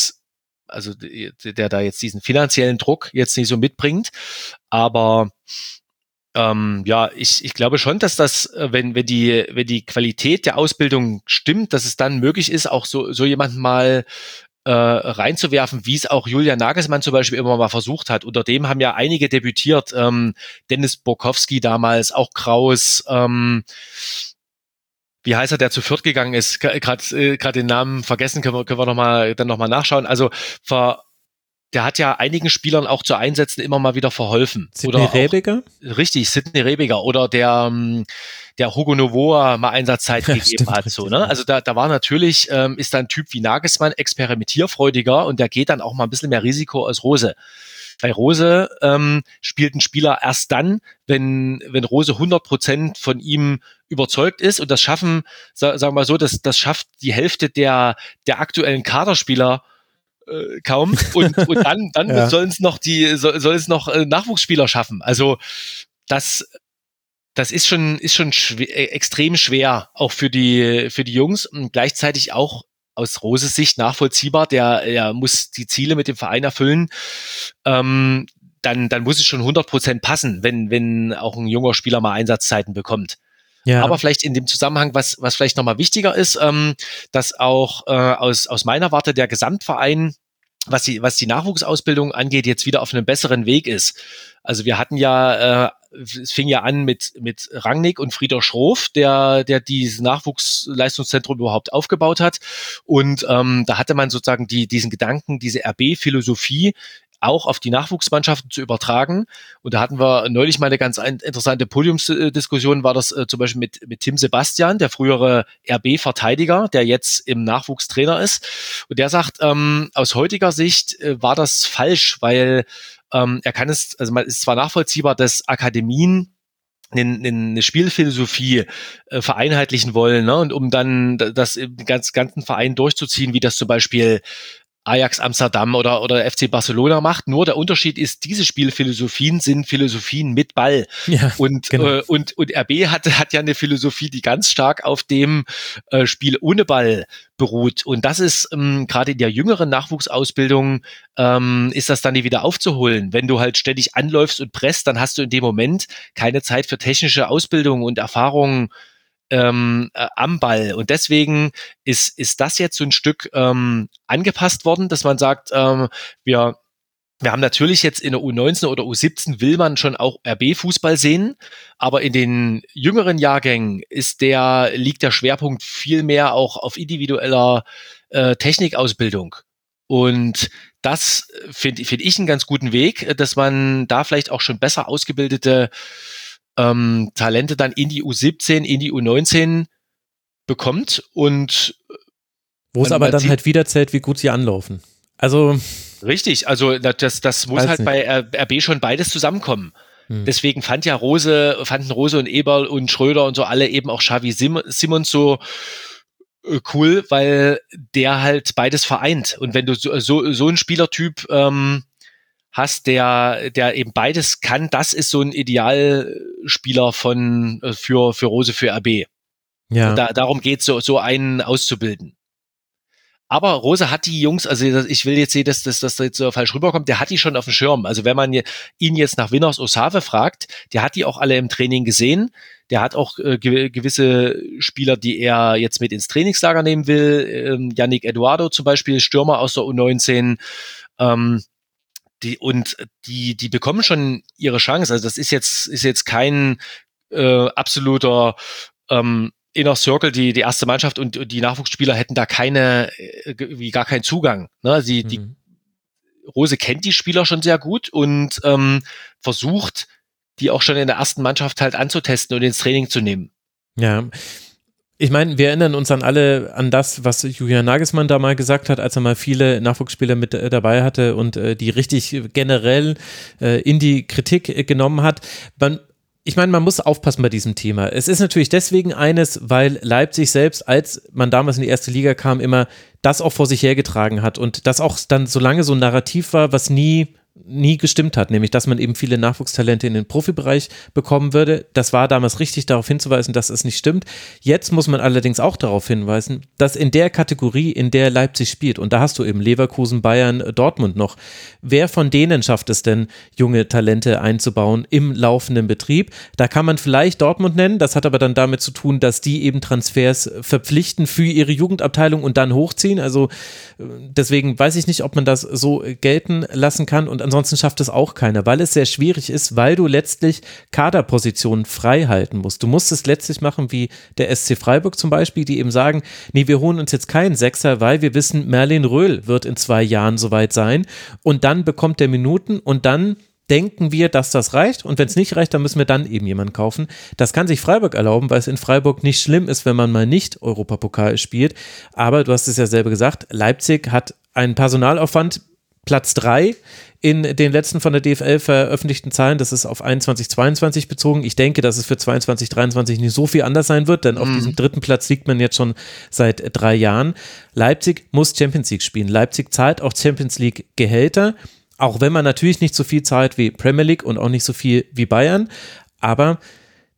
der da jetzt diesen finanziellen Druck jetzt nicht so mitbringt. Aber ich glaube schon, dass das, wenn die Qualität der Ausbildung stimmt, dass es dann möglich ist, auch so jemanden mal reinzuwerfen, wie es auch Julian Nagelsmann zum Beispiel immer mal versucht hat. Unter dem haben ja einige debütiert. Dennis Borkowski damals, auch Kraus, wie heißt er, der zu Fürth gegangen ist? Gerade den Namen vergessen, können wir noch mal nachschauen. Also der hat ja einigen Spielern auch zu Einsätzen immer mal wieder verholfen. Sidney Rebiger? Richtig, Sidney Rebiger oder der Hugo Novoa mal Einsatzzeit gegeben hat. So, ne? Also da war natürlich, ist da ein Typ wie Nagelsmann experimentierfreudiger und der geht dann auch mal ein bisschen mehr Risiko als Rose. Bei Rose spielt ein Spieler erst dann, wenn Rose 100% von ihm überzeugt ist und das schaffen, sagen wir mal so, das schafft die Hälfte der aktuellen Kaderspieler kaum und dann ja. sollen es noch Nachwuchsspieler schaffen. Also das ist schon extrem schwer, auch für die Jungs und gleichzeitig auch aus Roses Sicht nachvollziehbar. Der muss die Ziele mit dem Verein erfüllen. Dann muss es schon 100% passen, wenn auch ein junger Spieler mal Einsatzzeiten bekommt. Ja. Aber vielleicht in dem Zusammenhang, was vielleicht nochmal wichtiger ist, dass auch aus meiner Warte der Gesamtverein, was die Nachwuchsausbildung angeht, jetzt wieder auf einem besseren Weg ist. Also wir hatten ja es fing ja an mit Rangnick und Frieder Schroff, der dieses Nachwuchsleistungszentrum überhaupt aufgebaut hat. Und da hatte man sozusagen diesen Gedanken, diese RB-Philosophie auch auf die Nachwuchsmannschaften zu übertragen. Und da hatten wir neulich mal eine ganz interessante Podiumsdiskussion, war das zum Beispiel mit Tim Sebastian, der frühere RB-Verteidiger, der jetzt im Nachwuchstrainer ist. Und der sagt, aus heutiger Sicht war das falsch, weil es ist zwar nachvollziehbar, dass Akademien eine Spielphilosophie vereinheitlichen wollen, ne? Und um dann das im ganzen Verein durchzuziehen, wie das zum Beispiel Ajax Amsterdam oder FC Barcelona macht. Nur der Unterschied ist, diese Spielphilosophien sind Philosophien mit Ball. Ja, und RB hat ja eine Philosophie, die ganz stark auf dem Spiel ohne Ball beruht. Und das ist gerade in der jüngeren Nachwuchsausbildung ist das dann nie wieder aufzuholen. Wenn du halt ständig anläufst und presst, dann hast du in dem Moment keine Zeit für technische Ausbildung und Erfahrungen am Ball. Und deswegen ist das jetzt so ein Stück angepasst worden, dass man sagt, wir haben natürlich jetzt in der U19 oder U17 will man schon auch RB-Fußball sehen, aber in den jüngeren Jahrgängen liegt der Schwerpunkt viel mehr auch auf individueller Technikausbildung. Und das finde ich einen ganz guten Weg, dass man da vielleicht auch schon besser ausgebildete Talente dann in die U17, in die U19 bekommt und wo es aber dann halt wieder zählt, wie gut sie anlaufen. Also richtig, also das muss halt bei RB schon beides zusammenkommen. Deswegen fanden Rose und Eberl und Schröder und so alle eben auch Xavi Simons so cool, weil der halt beides vereint. Und wenn du so einen Spielertyp hast, der eben beides kann, das ist so ein Idealspieler für Rose, für RB. Ja. Darum geht es, so einen auszubilden. Aber Rose hat die Jungs, also ich will jetzt sehen, dass das jetzt so falsch rüberkommt, der hat die schon auf dem Schirm. Also wenn man ihn jetzt nach Winners Osave fragt, der hat die auch alle im Training gesehen. Der hat auch gewisse Spieler, die er jetzt mit ins Trainingslager nehmen will. Yannick Eduardo zum Beispiel, Stürmer aus der U19, die bekommen schon ihre Chance. Also das ist jetzt kein absoluter Inner Circle, die erste Mannschaft und die Nachwuchsspieler hätten da gar keinen Zugang. Ne? Die Rose kennt die Spieler schon sehr gut und versucht, die auch schon in der ersten Mannschaft halt anzutesten und ins Training zu nehmen. Ja. Ich meine, wir erinnern uns an das, was Julian Nagelsmann da mal gesagt hat, als er mal viele Nachwuchsspieler mit dabei hatte und die richtig generell in die Kritik genommen hat. Ich meine, man muss aufpassen bei diesem Thema. Es ist natürlich deswegen eines, weil Leipzig selbst, als man damals in die erste Liga kam, immer das auch vor sich hergetragen hat und das auch dann so lange so ein Narrativ war, was nie gestimmt hat, nämlich dass man eben viele Nachwuchstalente in den Profibereich bekommen würde. Das war damals richtig, darauf hinzuweisen, dass es nicht stimmt. Jetzt muss man allerdings auch darauf hinweisen, dass in der Kategorie, in der Leipzig spielt, und da hast du eben Leverkusen, Bayern, Dortmund noch, wer von denen schafft es denn, junge Talente einzubauen im laufenden Betrieb? Da kann man vielleicht Dortmund nennen, das hat aber dann damit zu tun, dass die eben Transfers verpflichten für ihre Jugendabteilung und dann hochziehen. Also deswegen weiß ich nicht, ob man das so gelten lassen kann, und ansonsten schafft es auch keiner, weil es sehr schwierig ist, weil du letztlich Kaderpositionen frei halten musst. Du musst es letztlich machen wie der SC Freiburg zum Beispiel, die eben sagen, nee, wir holen uns jetzt keinen Sechser, weil wir wissen, Merlin Röhl wird in 2 Jahren soweit sein, und dann bekommt er Minuten und dann denken wir, dass das reicht, und wenn es nicht reicht, dann müssen wir dann eben jemanden kaufen. Das kann sich Freiburg erlauben, weil es in Freiburg nicht schlimm ist, wenn man mal nicht Europapokal spielt, aber du hast es ja selber gesagt, Leipzig hat einen Personalaufwand, Platz 3 in den letzten von der DFL veröffentlichten Zahlen, das ist auf 21/22 bezogen. Ich denke, dass es für 22/23 nicht so viel anders sein wird, denn auf diesem 3. Platz liegt man jetzt schon seit 3 Jahren. Leipzig muss Champions League spielen. Leipzig zahlt auch Champions League Gehälter, auch wenn man natürlich nicht so viel zahlt wie Premier League und auch nicht so viel wie Bayern, aber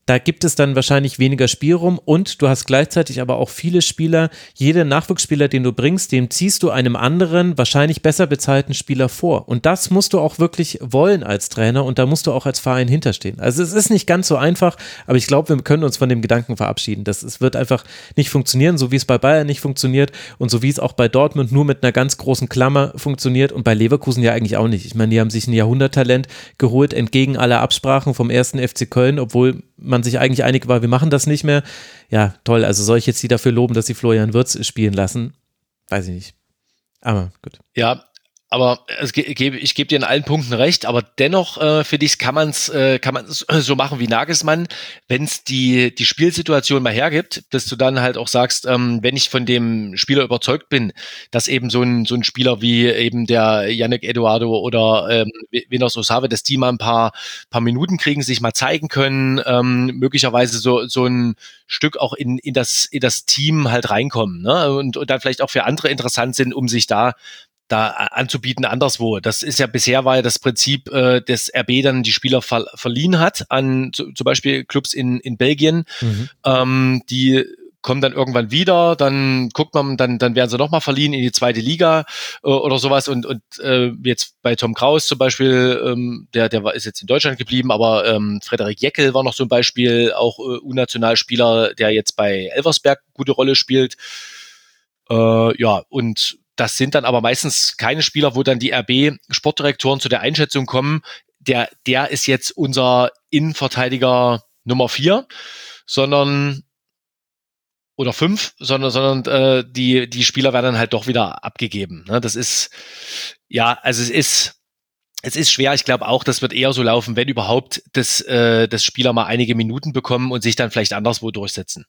da gibt es dann wahrscheinlich weniger Spielraum und du hast gleichzeitig aber auch viele Spieler, jeder Nachwuchsspieler, den du bringst, dem ziehst du einem anderen, wahrscheinlich besser bezahlten Spieler vor. Und das musst du auch wirklich wollen als Trainer und da musst du auch als Verein hinterstehen. Also es ist nicht ganz so einfach, aber ich glaube, wir können uns von dem Gedanken verabschieden. Es wird einfach nicht funktionieren, so wie es bei Bayern nicht funktioniert und so wie es auch bei Dortmund nur mit einer ganz großen Klammer funktioniert und bei Leverkusen ja eigentlich auch nicht. Ich meine, die haben sich ein Jahrhunderttalent geholt, entgegen aller Absprachen vom 1. FC Köln, obwohl man sich eigentlich einig war, wir machen das nicht mehr. Ja, toll, also soll ich jetzt die dafür loben, dass sie Florian Wirtz spielen lassen? Weiß ich nicht. Aber gut. Ja, aber ich gebe dir in allen Punkten recht, aber dennoch finde ich, kann man es so machen wie Nagelsmann, wenn es die Spielsituation mal hergibt, dass du dann halt auch sagst, wenn ich von dem Spieler überzeugt bin, dass eben so ein Spieler wie eben der Yannick Eduardo oder Winners Osave, dass die mal ein paar Minuten kriegen, sich mal zeigen können, möglicherweise so ein Stück auch in das Team halt reinkommen, ne? Und dann vielleicht auch für andere interessant sind, um sich da anzubieten anderswo. Das ist ja bisher war ja das Prinzip, des RB dann die Spieler verliehen hat an zum Beispiel Clubs in Belgien. Die kommen dann irgendwann wieder, dann guckt man, dann werden sie nochmal verliehen in die zweite Liga oder sowas und jetzt bei Tom Kraus zum Beispiel, der ist jetzt in Deutschland geblieben, aber Frederik Jeckel war noch so ein Beispiel, auch U-Nationalspieler, der jetzt bei Elversberg gute Rolle spielt. Ja, und das sind dann aber meistens keine Spieler, wo dann die RB-Sportdirektoren zu der Einschätzung kommen, der ist jetzt unser Innenverteidiger Nummer 4, oder 5, sondern die Spieler werden dann halt doch wieder abgegeben. Ne? Das ist, ja, also es ist schwer. Ich glaube auch, das wird eher so laufen, wenn überhaupt, dass Spieler mal einige Minuten bekommen und sich dann vielleicht anderswo durchsetzen.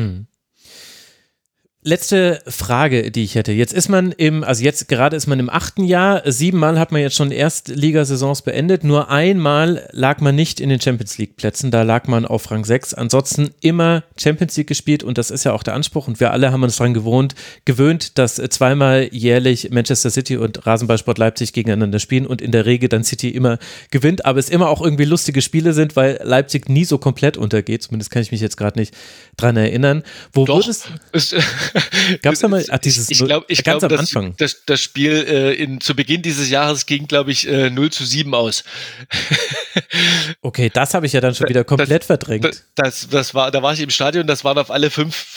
Letzte Frage, die ich hätte. Jetzt gerade ist man im 8. Jahr. 7-mal hat man jetzt schon Erstligasaisons beendet. Nur einmal lag man nicht in den Champions-League-Plätzen. Da lag man auf Rang 6. Ansonsten immer Champions League gespielt und das ist ja auch der Anspruch. Und wir alle haben uns daran gewöhnt, dass zweimal jährlich Manchester City und Rasenballsport Leipzig gegeneinander spielen und in der Regel dann City immer gewinnt. Aber es immer auch irgendwie lustige Spiele sind, weil Leipzig nie so komplett untergeht. Zumindest kann ich mich jetzt gerade nicht dran erinnern. Gab es da mal dieses ich glaube, ganz am Anfang? Das Spiel zu Beginn dieses Jahres ging, glaube ich, 0-7 aus. Okay, das habe ich ja dann schon wieder komplett verdrängt. Da war ich im Stadion, das waren auf alle fünf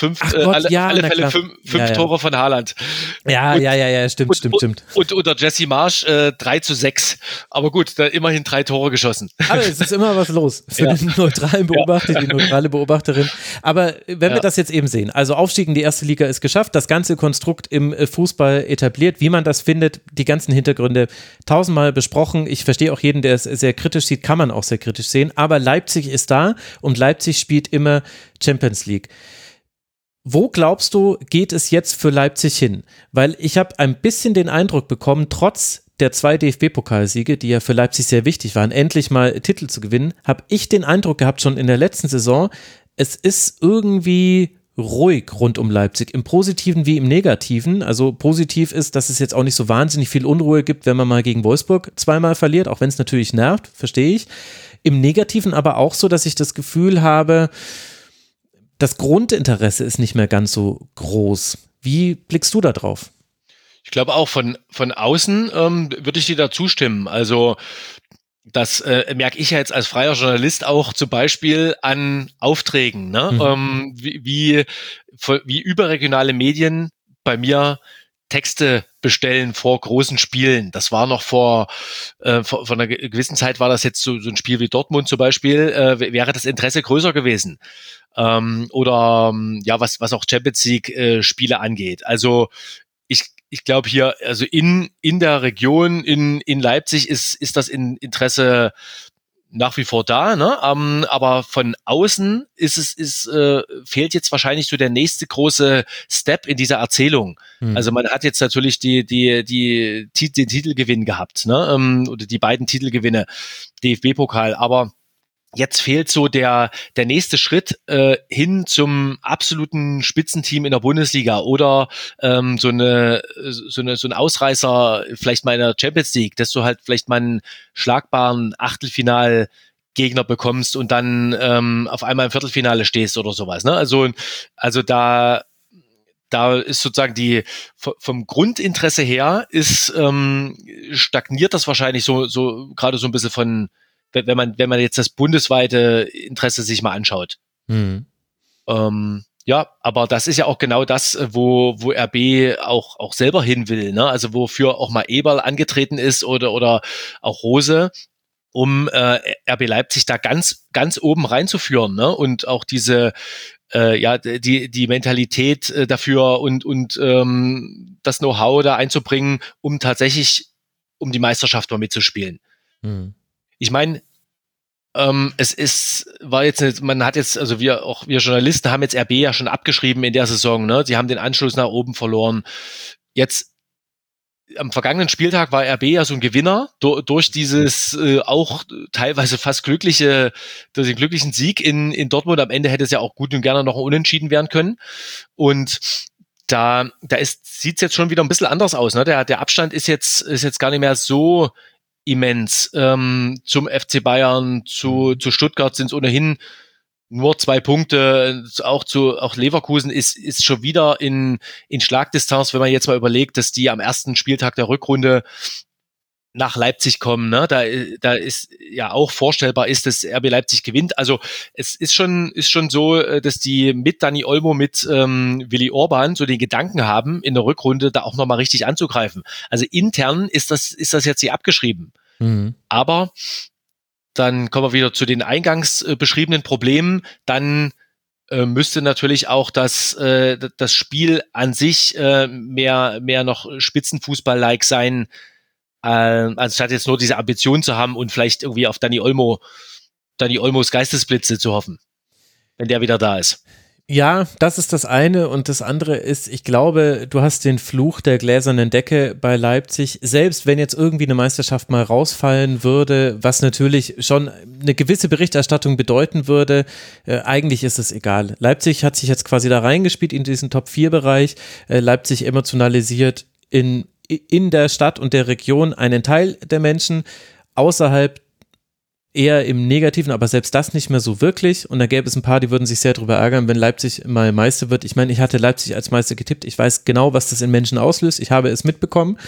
Tore von Haaland. Ja, stimmt. Und unter Jesse Marsch 3-6. Aber gut, da immerhin 3 Tore geschossen. Aber es ist immer was los für den neutralen Beobachter, die neutrale Beobachterin. Aber wenn wir das jetzt eben sehen, also Aufstieg in die erste Liga ist geschafft, das ganze Konstrukt im Fußball etabliert, wie man das findet, die ganzen Hintergründe 1000-mal besprochen. Ich verstehe auch jeden, der es sehr kritisch sieht, kann man auch sehr kritisch sehen, aber Leipzig ist da und Leipzig spielt immer Champions League. Wo glaubst du, geht es jetzt für Leipzig hin? Weil ich habe ein bisschen den Eindruck bekommen, trotz der 2 DFB-Pokalsiege, die ja für Leipzig sehr wichtig waren, endlich mal Titel zu gewinnen, habe ich den Eindruck gehabt, schon in der letzten Saison, es ist irgendwie ruhig rund um Leipzig, im Positiven wie im Negativen. Also positiv ist, dass es jetzt auch nicht so wahnsinnig viel Unruhe gibt, wenn man mal gegen Wolfsburg zweimal verliert, auch wenn es natürlich nervt, verstehe ich. Im Negativen aber auch so, dass ich das Gefühl habe, das Grundinteresse ist nicht mehr ganz so groß. Wie blickst du da drauf? Ich glaube auch von außen würde ich dir da zustimmen. Also das merke ich ja jetzt als freier Journalist auch zum Beispiel an Aufträgen, ne? Wie überregionale Medien bei mir Texte bestellen vor großen Spielen. Das war noch vor einer gewissen Zeit, war das jetzt so ein Spiel wie Dortmund zum Beispiel, wäre das Interesse größer gewesen. Oder was auch Champions League Spiele angeht. Also ich glaube hier, also in der Region, in Leipzig ist das Interesse nach wie vor da, ne? Aber von außen fehlt jetzt wahrscheinlich so der nächste große Step in dieser Erzählung. Also man hat jetzt natürlich den Titelgewinn gehabt, ne? Oder die beiden Titelgewinne, DFB-Pokal, aber jetzt fehlt so der nächste Schritt hin zum absoluten Spitzenteam in der Bundesliga oder so ein Ausreißer vielleicht mal in der Champions League, dass du halt vielleicht mal einen schlagbaren Achtelfinalgegner Gegner bekommst und dann auf einmal im Viertelfinale stehst oder sowas. Ne? Also da ist sozusagen vom Grundinteresse her stagniert das wahrscheinlich so gerade so ein bisschen von, wenn man jetzt das bundesweite Interesse sich mal anschaut. Ja, aber das ist ja auch genau das, wo RB auch selber hin will, ne? Also wofür auch mal Eberl angetreten ist oder auch Rose, um RB Leipzig da ganz ganz oben reinzuführen, ne? Und auch diese die Mentalität dafür und das Know-how da einzubringen, um tatsächlich um die Meisterschaft mal mitzuspielen. Ich meine, man hat jetzt, also wir Journalisten haben jetzt RB ja schon abgeschrieben in der Saison, ne? Sie haben den Anschluss nach oben verloren. Jetzt am vergangenen Spieltag war RB ja so ein Gewinner durch dieses auch teilweise fast durch den glücklichen Sieg in Dortmund. Am Ende hätte es ja auch gut und gerne noch ein Unentschieden werden können. Und da sieht's jetzt schon wieder ein bisschen anders aus, ne? Der Abstand ist jetzt gar nicht mehr so immens. Zum FC Bayern, zu Stuttgart sind es ohnehin nur 2 Punkte, auch Leverkusen ist schon wieder in Schlagdistanz, wenn man jetzt mal überlegt, dass die am ersten Spieltag der Rückrunde nach Leipzig kommen, ne? Da ist ja auch vorstellbar ist, dass RB Leipzig gewinnt. Also es ist schon so, dass die mit Dani Olmo, mit Willi Orban so den Gedanken haben, in der Rückrunde da auch nochmal richtig anzugreifen. Also intern ist das jetzt hier abgeschrieben. Aber dann kommen wir wieder zu den eingangs beschriebenen Problemen. Dann müsste natürlich auch das Spiel an sich mehr noch Spitzenfußball-like sein, anstatt jetzt nur diese Ambition zu haben und vielleicht irgendwie auf Dani Olmos Geistesblitze zu hoffen, wenn der wieder da ist. Ja, das ist das eine, und das andere ist, ich glaube, du hast den Fluch der gläsernen Decke bei Leipzig. Selbst wenn jetzt irgendwie eine Meisterschaft mal rausfallen würde, was natürlich schon eine gewisse Berichterstattung bedeuten würde, eigentlich ist es egal. Leipzig hat sich jetzt quasi da reingespielt in diesen Top-4-Bereich. Leipzig emotionalisiert in der Stadt und der Region einen Teil der Menschen, außerhalb eher im Negativen, aber selbst das nicht mehr so wirklich. Und da gäbe es ein paar, die würden sich sehr darüber ärgern, wenn Leipzig mal Meister wird. Ich meine, ich hatte Leipzig als Meister getippt. Ich weiß genau, was das in Menschen auslöst. Ich habe es mitbekommen.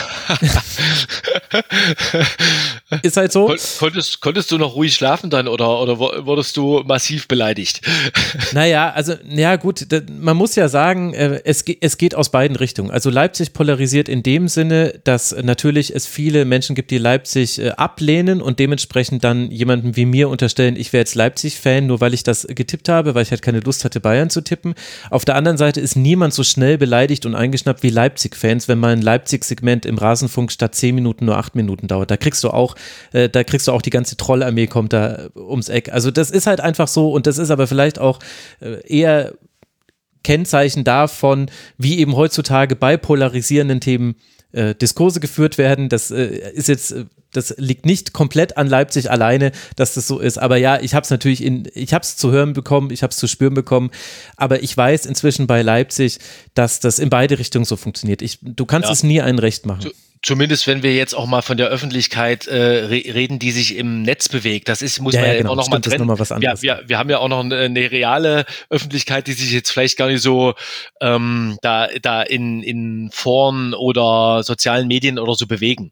Ist halt so. Konntest du noch ruhig schlafen dann oder wurdest du massiv beleidigt? Naja, also, ja gut, man muss ja sagen, es geht aus beiden Richtungen. Also Leipzig polarisiert in dem Sinne, dass natürlich es viele Menschen gibt, die Leipzig ablehnen und dementsprechend dann jemanden wie mir unterstellen, ich wäre jetzt Leipzig-Fan, nur weil ich das getippt habe, weil ich halt keine Lust hatte, Bayern zu tippen. Auf der anderen Seite ist niemand so schnell beleidigt und eingeschnappt wie Leipzig-Fans, wenn mal ein Leipzig-Segment im Rasenfunk statt 10 Minuten nur 8 Minuten dauert. Da kriegst du auch die ganze Trollarmee kommt da ums Eck. Also das ist halt einfach so, und das ist aber vielleicht auch eher Kennzeichen davon, wie eben heutzutage bei polarisierenden Themen Diskurse geführt werden. Das liegt nicht komplett an Leipzig alleine, dass das so ist. Aber ja, ich habe es zu hören bekommen, ich habe es zu spüren bekommen. Aber ich weiß inzwischen bei Leipzig, dass das in beide Richtungen so funktioniert. Du kannst es nie ein Recht machen. Zumindest wenn wir jetzt auch mal von der Öffentlichkeit reden, die sich im Netz bewegt. Das muss man ja genau, auch noch mal trennen. Noch mal was anderes. Wir haben ja auch noch eine reale Öffentlichkeit, die sich jetzt vielleicht gar nicht so da in Foren oder sozialen Medien oder so bewegen.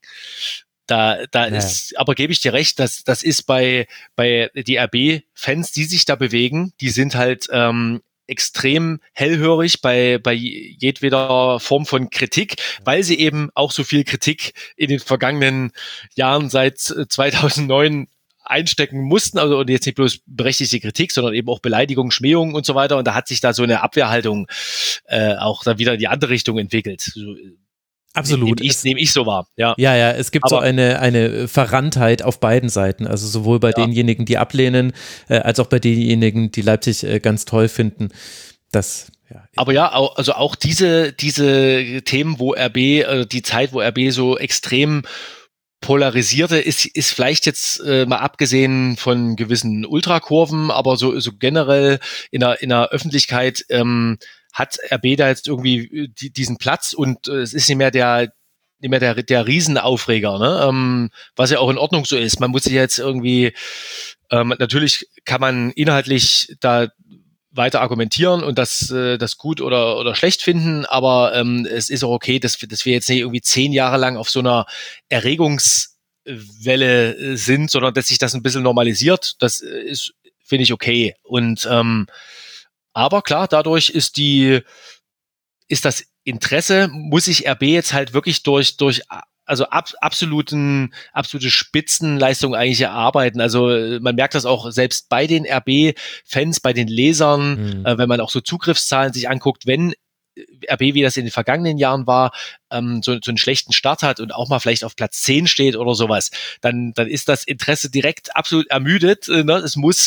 Aber gebe ich dir recht, das ist bei die RB-Fans, die sich da bewegen, die sind halt extrem hellhörig bei jedweder Form von Kritik, weil sie eben auch so viel Kritik in den vergangenen Jahren seit 2009 einstecken mussten, also und jetzt nicht bloß berechtigte Kritik, sondern eben auch Beleidigung, Schmähung und so weiter, und da hat sich da so eine Abwehrhaltung auch dann wieder in die andere Richtung entwickelt. Absolut. Nehme ich so wahr, ja. Ja, es gibt so eine Verranntheit auf beiden Seiten, also sowohl bei denjenigen, die ablehnen, als auch bei denjenigen, die Leipzig ganz toll finden. Aber ja, auch diese Themen, wo die Zeit, wo RB so extrem polarisierte, ist vielleicht jetzt mal abgesehen von gewissen Ultrakurven, aber so generell in der Öffentlichkeit hat RB da jetzt irgendwie diesen Platz, und es ist nicht mehr der Riesenaufreger, ne? Was ja auch in Ordnung so ist. Man muss sich jetzt irgendwie, natürlich kann man inhaltlich da weiter argumentieren und das gut oder schlecht finden, aber es ist auch okay, dass wir jetzt nicht irgendwie 10 Jahre lang auf so einer Erregungswelle sind, sondern dass sich das ein bisschen normalisiert. Das ist, finde ich, okay. Und aber klar, dadurch ist das Interesse, muss sich RB jetzt halt wirklich durch also absolute Spitzenleistung eigentlich erarbeiten. Also man merkt das auch selbst bei den RB-Fans, bei den Lesern, wenn man auch so Zugriffszahlen sich anguckt, wenn RB, wie das in den vergangenen Jahren war, so einen schlechten Start hat und auch mal vielleicht auf Platz 10 steht oder sowas, dann ist das Interesse direkt absolut ermüdet. Ne?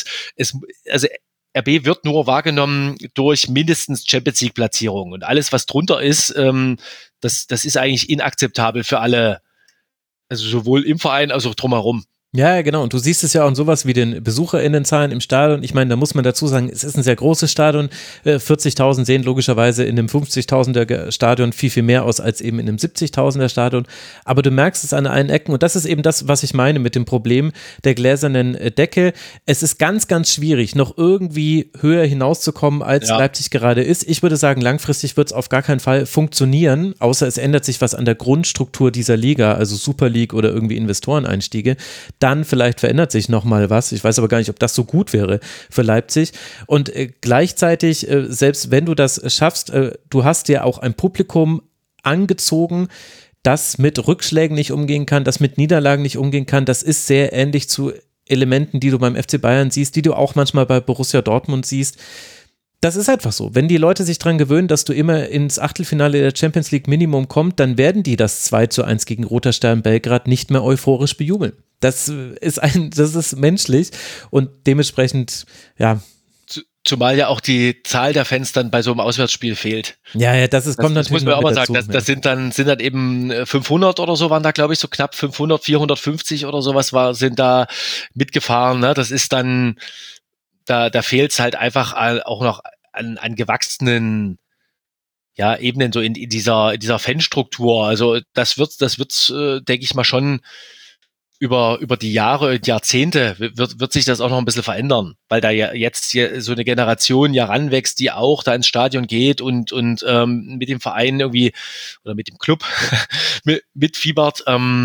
Also RB wird nur wahrgenommen durch mindestens Champions-League-Platzierungen und alles, was drunter ist, das ist eigentlich inakzeptabel für alle, also sowohl im Verein als auch drumherum. Ja, genau. Und du siehst es ja auch in sowas wie den BesucherInnenzahlen im Stadion. Ich meine, da muss man dazu sagen, es ist ein sehr großes Stadion. 40.000 sehen logischerweise in einem 50.000er Stadion viel, viel mehr aus als eben in einem 70.000er Stadion. Aber du merkst es an allen Ecken. Und das ist eben das, was ich meine mit dem Problem der gläsernen Decke. Es ist ganz, ganz schwierig, noch irgendwie höher hinauszukommen, als Leipzig gerade ist. Ich würde sagen, langfristig wird es auf gar keinen Fall funktionieren, außer es ändert sich was an der Grundstruktur dieser Liga, also Super League oder irgendwie Investoreneinstiege. Dann vielleicht verändert sich nochmal was. Ich weiß aber gar nicht, ob das so gut wäre für Leipzig. Und gleichzeitig, selbst wenn du das schaffst, du hast ja auch ein Publikum angezogen, das mit Rückschlägen nicht umgehen kann, das mit Niederlagen nicht umgehen kann. Das ist sehr ähnlich zu Elementen, die du beim FC Bayern siehst, die du auch manchmal bei Borussia Dortmund siehst. Das ist einfach so. Wenn die Leute sich dran gewöhnen, dass du immer ins Achtelfinale der Champions League Minimum kommst, dann werden die das 2:1 gegen Roter Stern Belgrad nicht mehr euphorisch bejubeln. Das ist menschlich und dementsprechend, ja. Zumal ja auch die Zahl der Fans dann bei so einem Auswärtsspiel fehlt. Ja, kommt natürlich. Das muss man auch mal sagen. Das sind dann eben 500 oder so, waren da, glaube ich, so knapp 500, 450 oder sowas sind da mitgefahren. Ne? Das ist dann, da fehlt es halt einfach auch noch an gewachsenen Ebenen so in dieser Fanstruktur. Also das wird, denke ich mal, schon über die Jahre und Jahrzehnte wird sich das auch noch ein bisschen verändern, weil da ja jetzt so eine Generation ranwächst, die auch da ins Stadion geht und mit dem Verein irgendwie oder mit dem Club mitfiebert,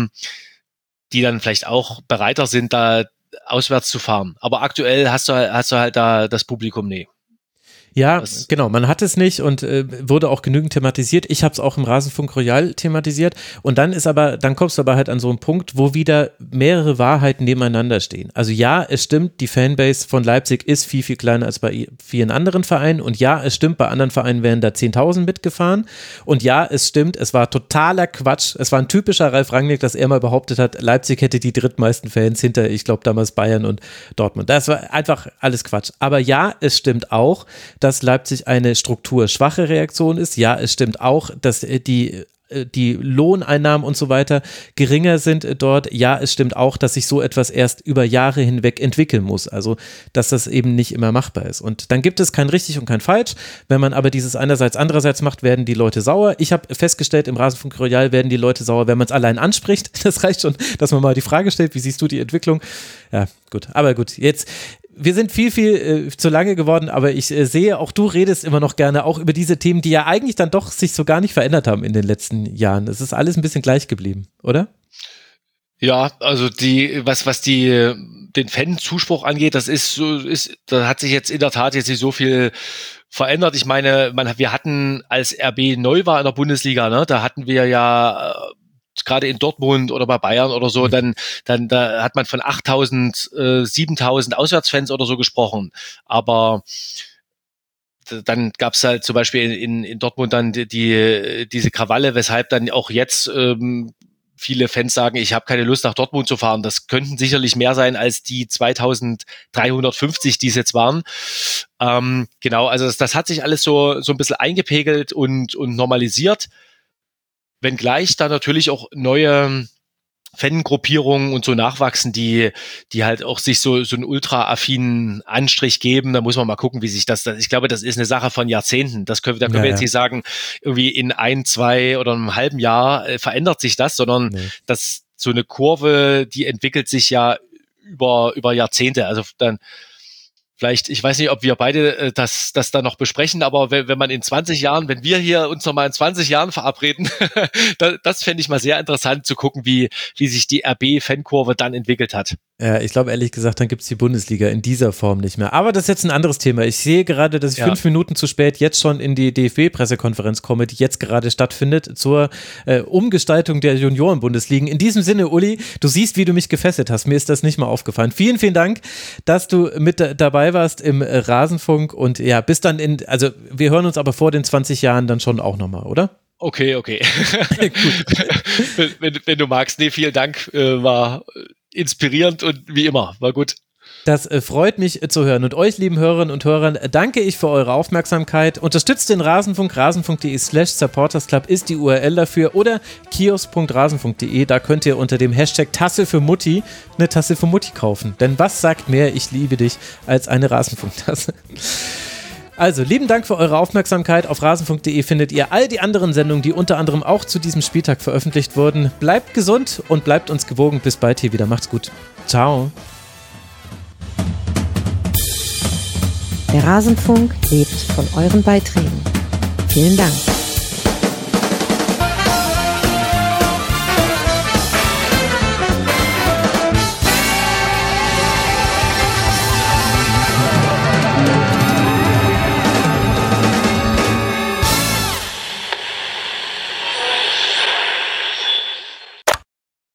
die dann vielleicht auch bereiter sind, da auswärts zu fahren. Aber aktuell hast du halt da das Publikum, nee. Ja, genau, man hat es nicht und wurde auch genügend thematisiert. Ich habe es auch im Rasenfunk Royal thematisiert und dann kommst du aber halt an so einen Punkt, wo wieder mehrere Wahrheiten nebeneinander stehen. Also ja, es stimmt, die Fanbase von Leipzig ist viel, viel kleiner als bei vielen anderen Vereinen und ja, es stimmt, bei anderen Vereinen wären da 10.000 mitgefahren und ja, es stimmt, es war totaler Quatsch. Es war ein typischer Ralf Rangnick, dass er mal behauptet hat, Leipzig hätte die drittmeisten Fans hinter, ich glaube damals Bayern und Dortmund. Das war einfach alles Quatsch. Aber ja, es stimmt auch, dass Leipzig eine strukturschwache Reaktion ist. Ja, es stimmt auch, dass die Lohneinnahmen und so weiter geringer sind dort. Ja, es stimmt auch, dass sich so etwas erst über Jahre hinweg entwickeln muss. Also, dass das eben nicht immer machbar ist. Und dann gibt es kein richtig und kein falsch. Wenn man aber dieses andererseits macht, werden die Leute sauer. Ich habe festgestellt, im Rasenfunk Royal werden die Leute sauer, wenn man es allein anspricht. Das reicht schon, dass man mal die Frage stellt, wie siehst du die Entwicklung? Ja, gut. Aber gut, jetzt wir sind viel, viel zu lange geworden, aber ich sehe, auch du redest immer noch gerne auch über diese Themen, die ja eigentlich dann doch sich so gar nicht verändert haben in den letzten Jahren. Es ist alles ein bisschen gleich geblieben, oder? Ja, also den Fan-Zuspruch angeht, da hat sich jetzt in der Tat jetzt nicht so viel verändert. Ich meine, wir hatten, als RB neu war in der Bundesliga, ne, da hatten wir ja gerade in Dortmund oder bei Bayern oder so, dann da hat man von 8.000, 7.000 Auswärtsfans oder so gesprochen. Aber dann gab es halt zum Beispiel in Dortmund dann diese Krawalle, weshalb dann auch jetzt viele Fans sagen, ich habe keine Lust nach Dortmund zu fahren. Das könnten sicherlich mehr sein als die 2.350, die es jetzt waren. Genau, also das hat sich alles so ein bisschen eingepegelt und normalisiert. Wenngleich da natürlich auch neue Fangruppierungen und so nachwachsen, die halt auch sich so einen ultra-affinen Anstrich geben. Da muss man mal gucken, wie sich ich glaube, das ist eine Sache von Jahrzehnten. Da können wir jetzt nicht sagen, irgendwie in 1, 2 oder einem halben Jahr verändert sich das, sondern das so eine Kurve, die entwickelt sich ja über Jahrzehnte. Also dann vielleicht, ich weiß nicht, ob wir beide das da noch besprechen, aber wenn man in 20 Jahren, wenn wir hier uns nochmal in 20 Jahren verabreden, das fände ich mal sehr interessant zu gucken, wie sich die RB-Fankurve dann entwickelt hat. Ja, ich glaube ehrlich gesagt, dann gibt es die Bundesliga in dieser Form nicht mehr. Aber das ist jetzt ein anderes Thema. Ich sehe gerade, dass ich 5 Minuten zu spät jetzt schon in die DFB-Pressekonferenz komme, die jetzt gerade stattfindet, zur Umgestaltung der Junioren-Bundesligen. In diesem Sinne, Uli, du siehst, wie du mich gefesselt hast. Mir ist das nicht mal aufgefallen. Vielen, vielen Dank, dass du mit dabei warst im Rasenfunk. Und ja, bis dann also wir hören uns aber vor den 20 Jahren dann schon auch nochmal, oder? Okay. wenn du magst. Nee, vielen Dank. War inspirierend und wie immer, war gut. Das freut mich zu hören. Und euch, lieben Hörerinnen und Hörern, danke ich für eure Aufmerksamkeit. Unterstützt den Rasenfunk. Rasenfunk.de/supportersclub ist die URL dafür. Oder kiosk.rasenfunk.de. Da könnt ihr unter dem Hashtag Tasse für Mutti eine Tasse für Mutti kaufen. Denn was sagt mehr ich liebe dich als eine Rasenfunktasse? Also, lieben Dank für eure Aufmerksamkeit. Auf rasenfunk.de findet ihr all die anderen Sendungen, die unter anderem auch zu diesem Spieltag veröffentlicht wurden. Bleibt gesund und bleibt uns gewogen. Bis bald hier wieder. Macht's gut. Ciao. Der Rasenfunk lebt von euren Beiträgen. Vielen Dank.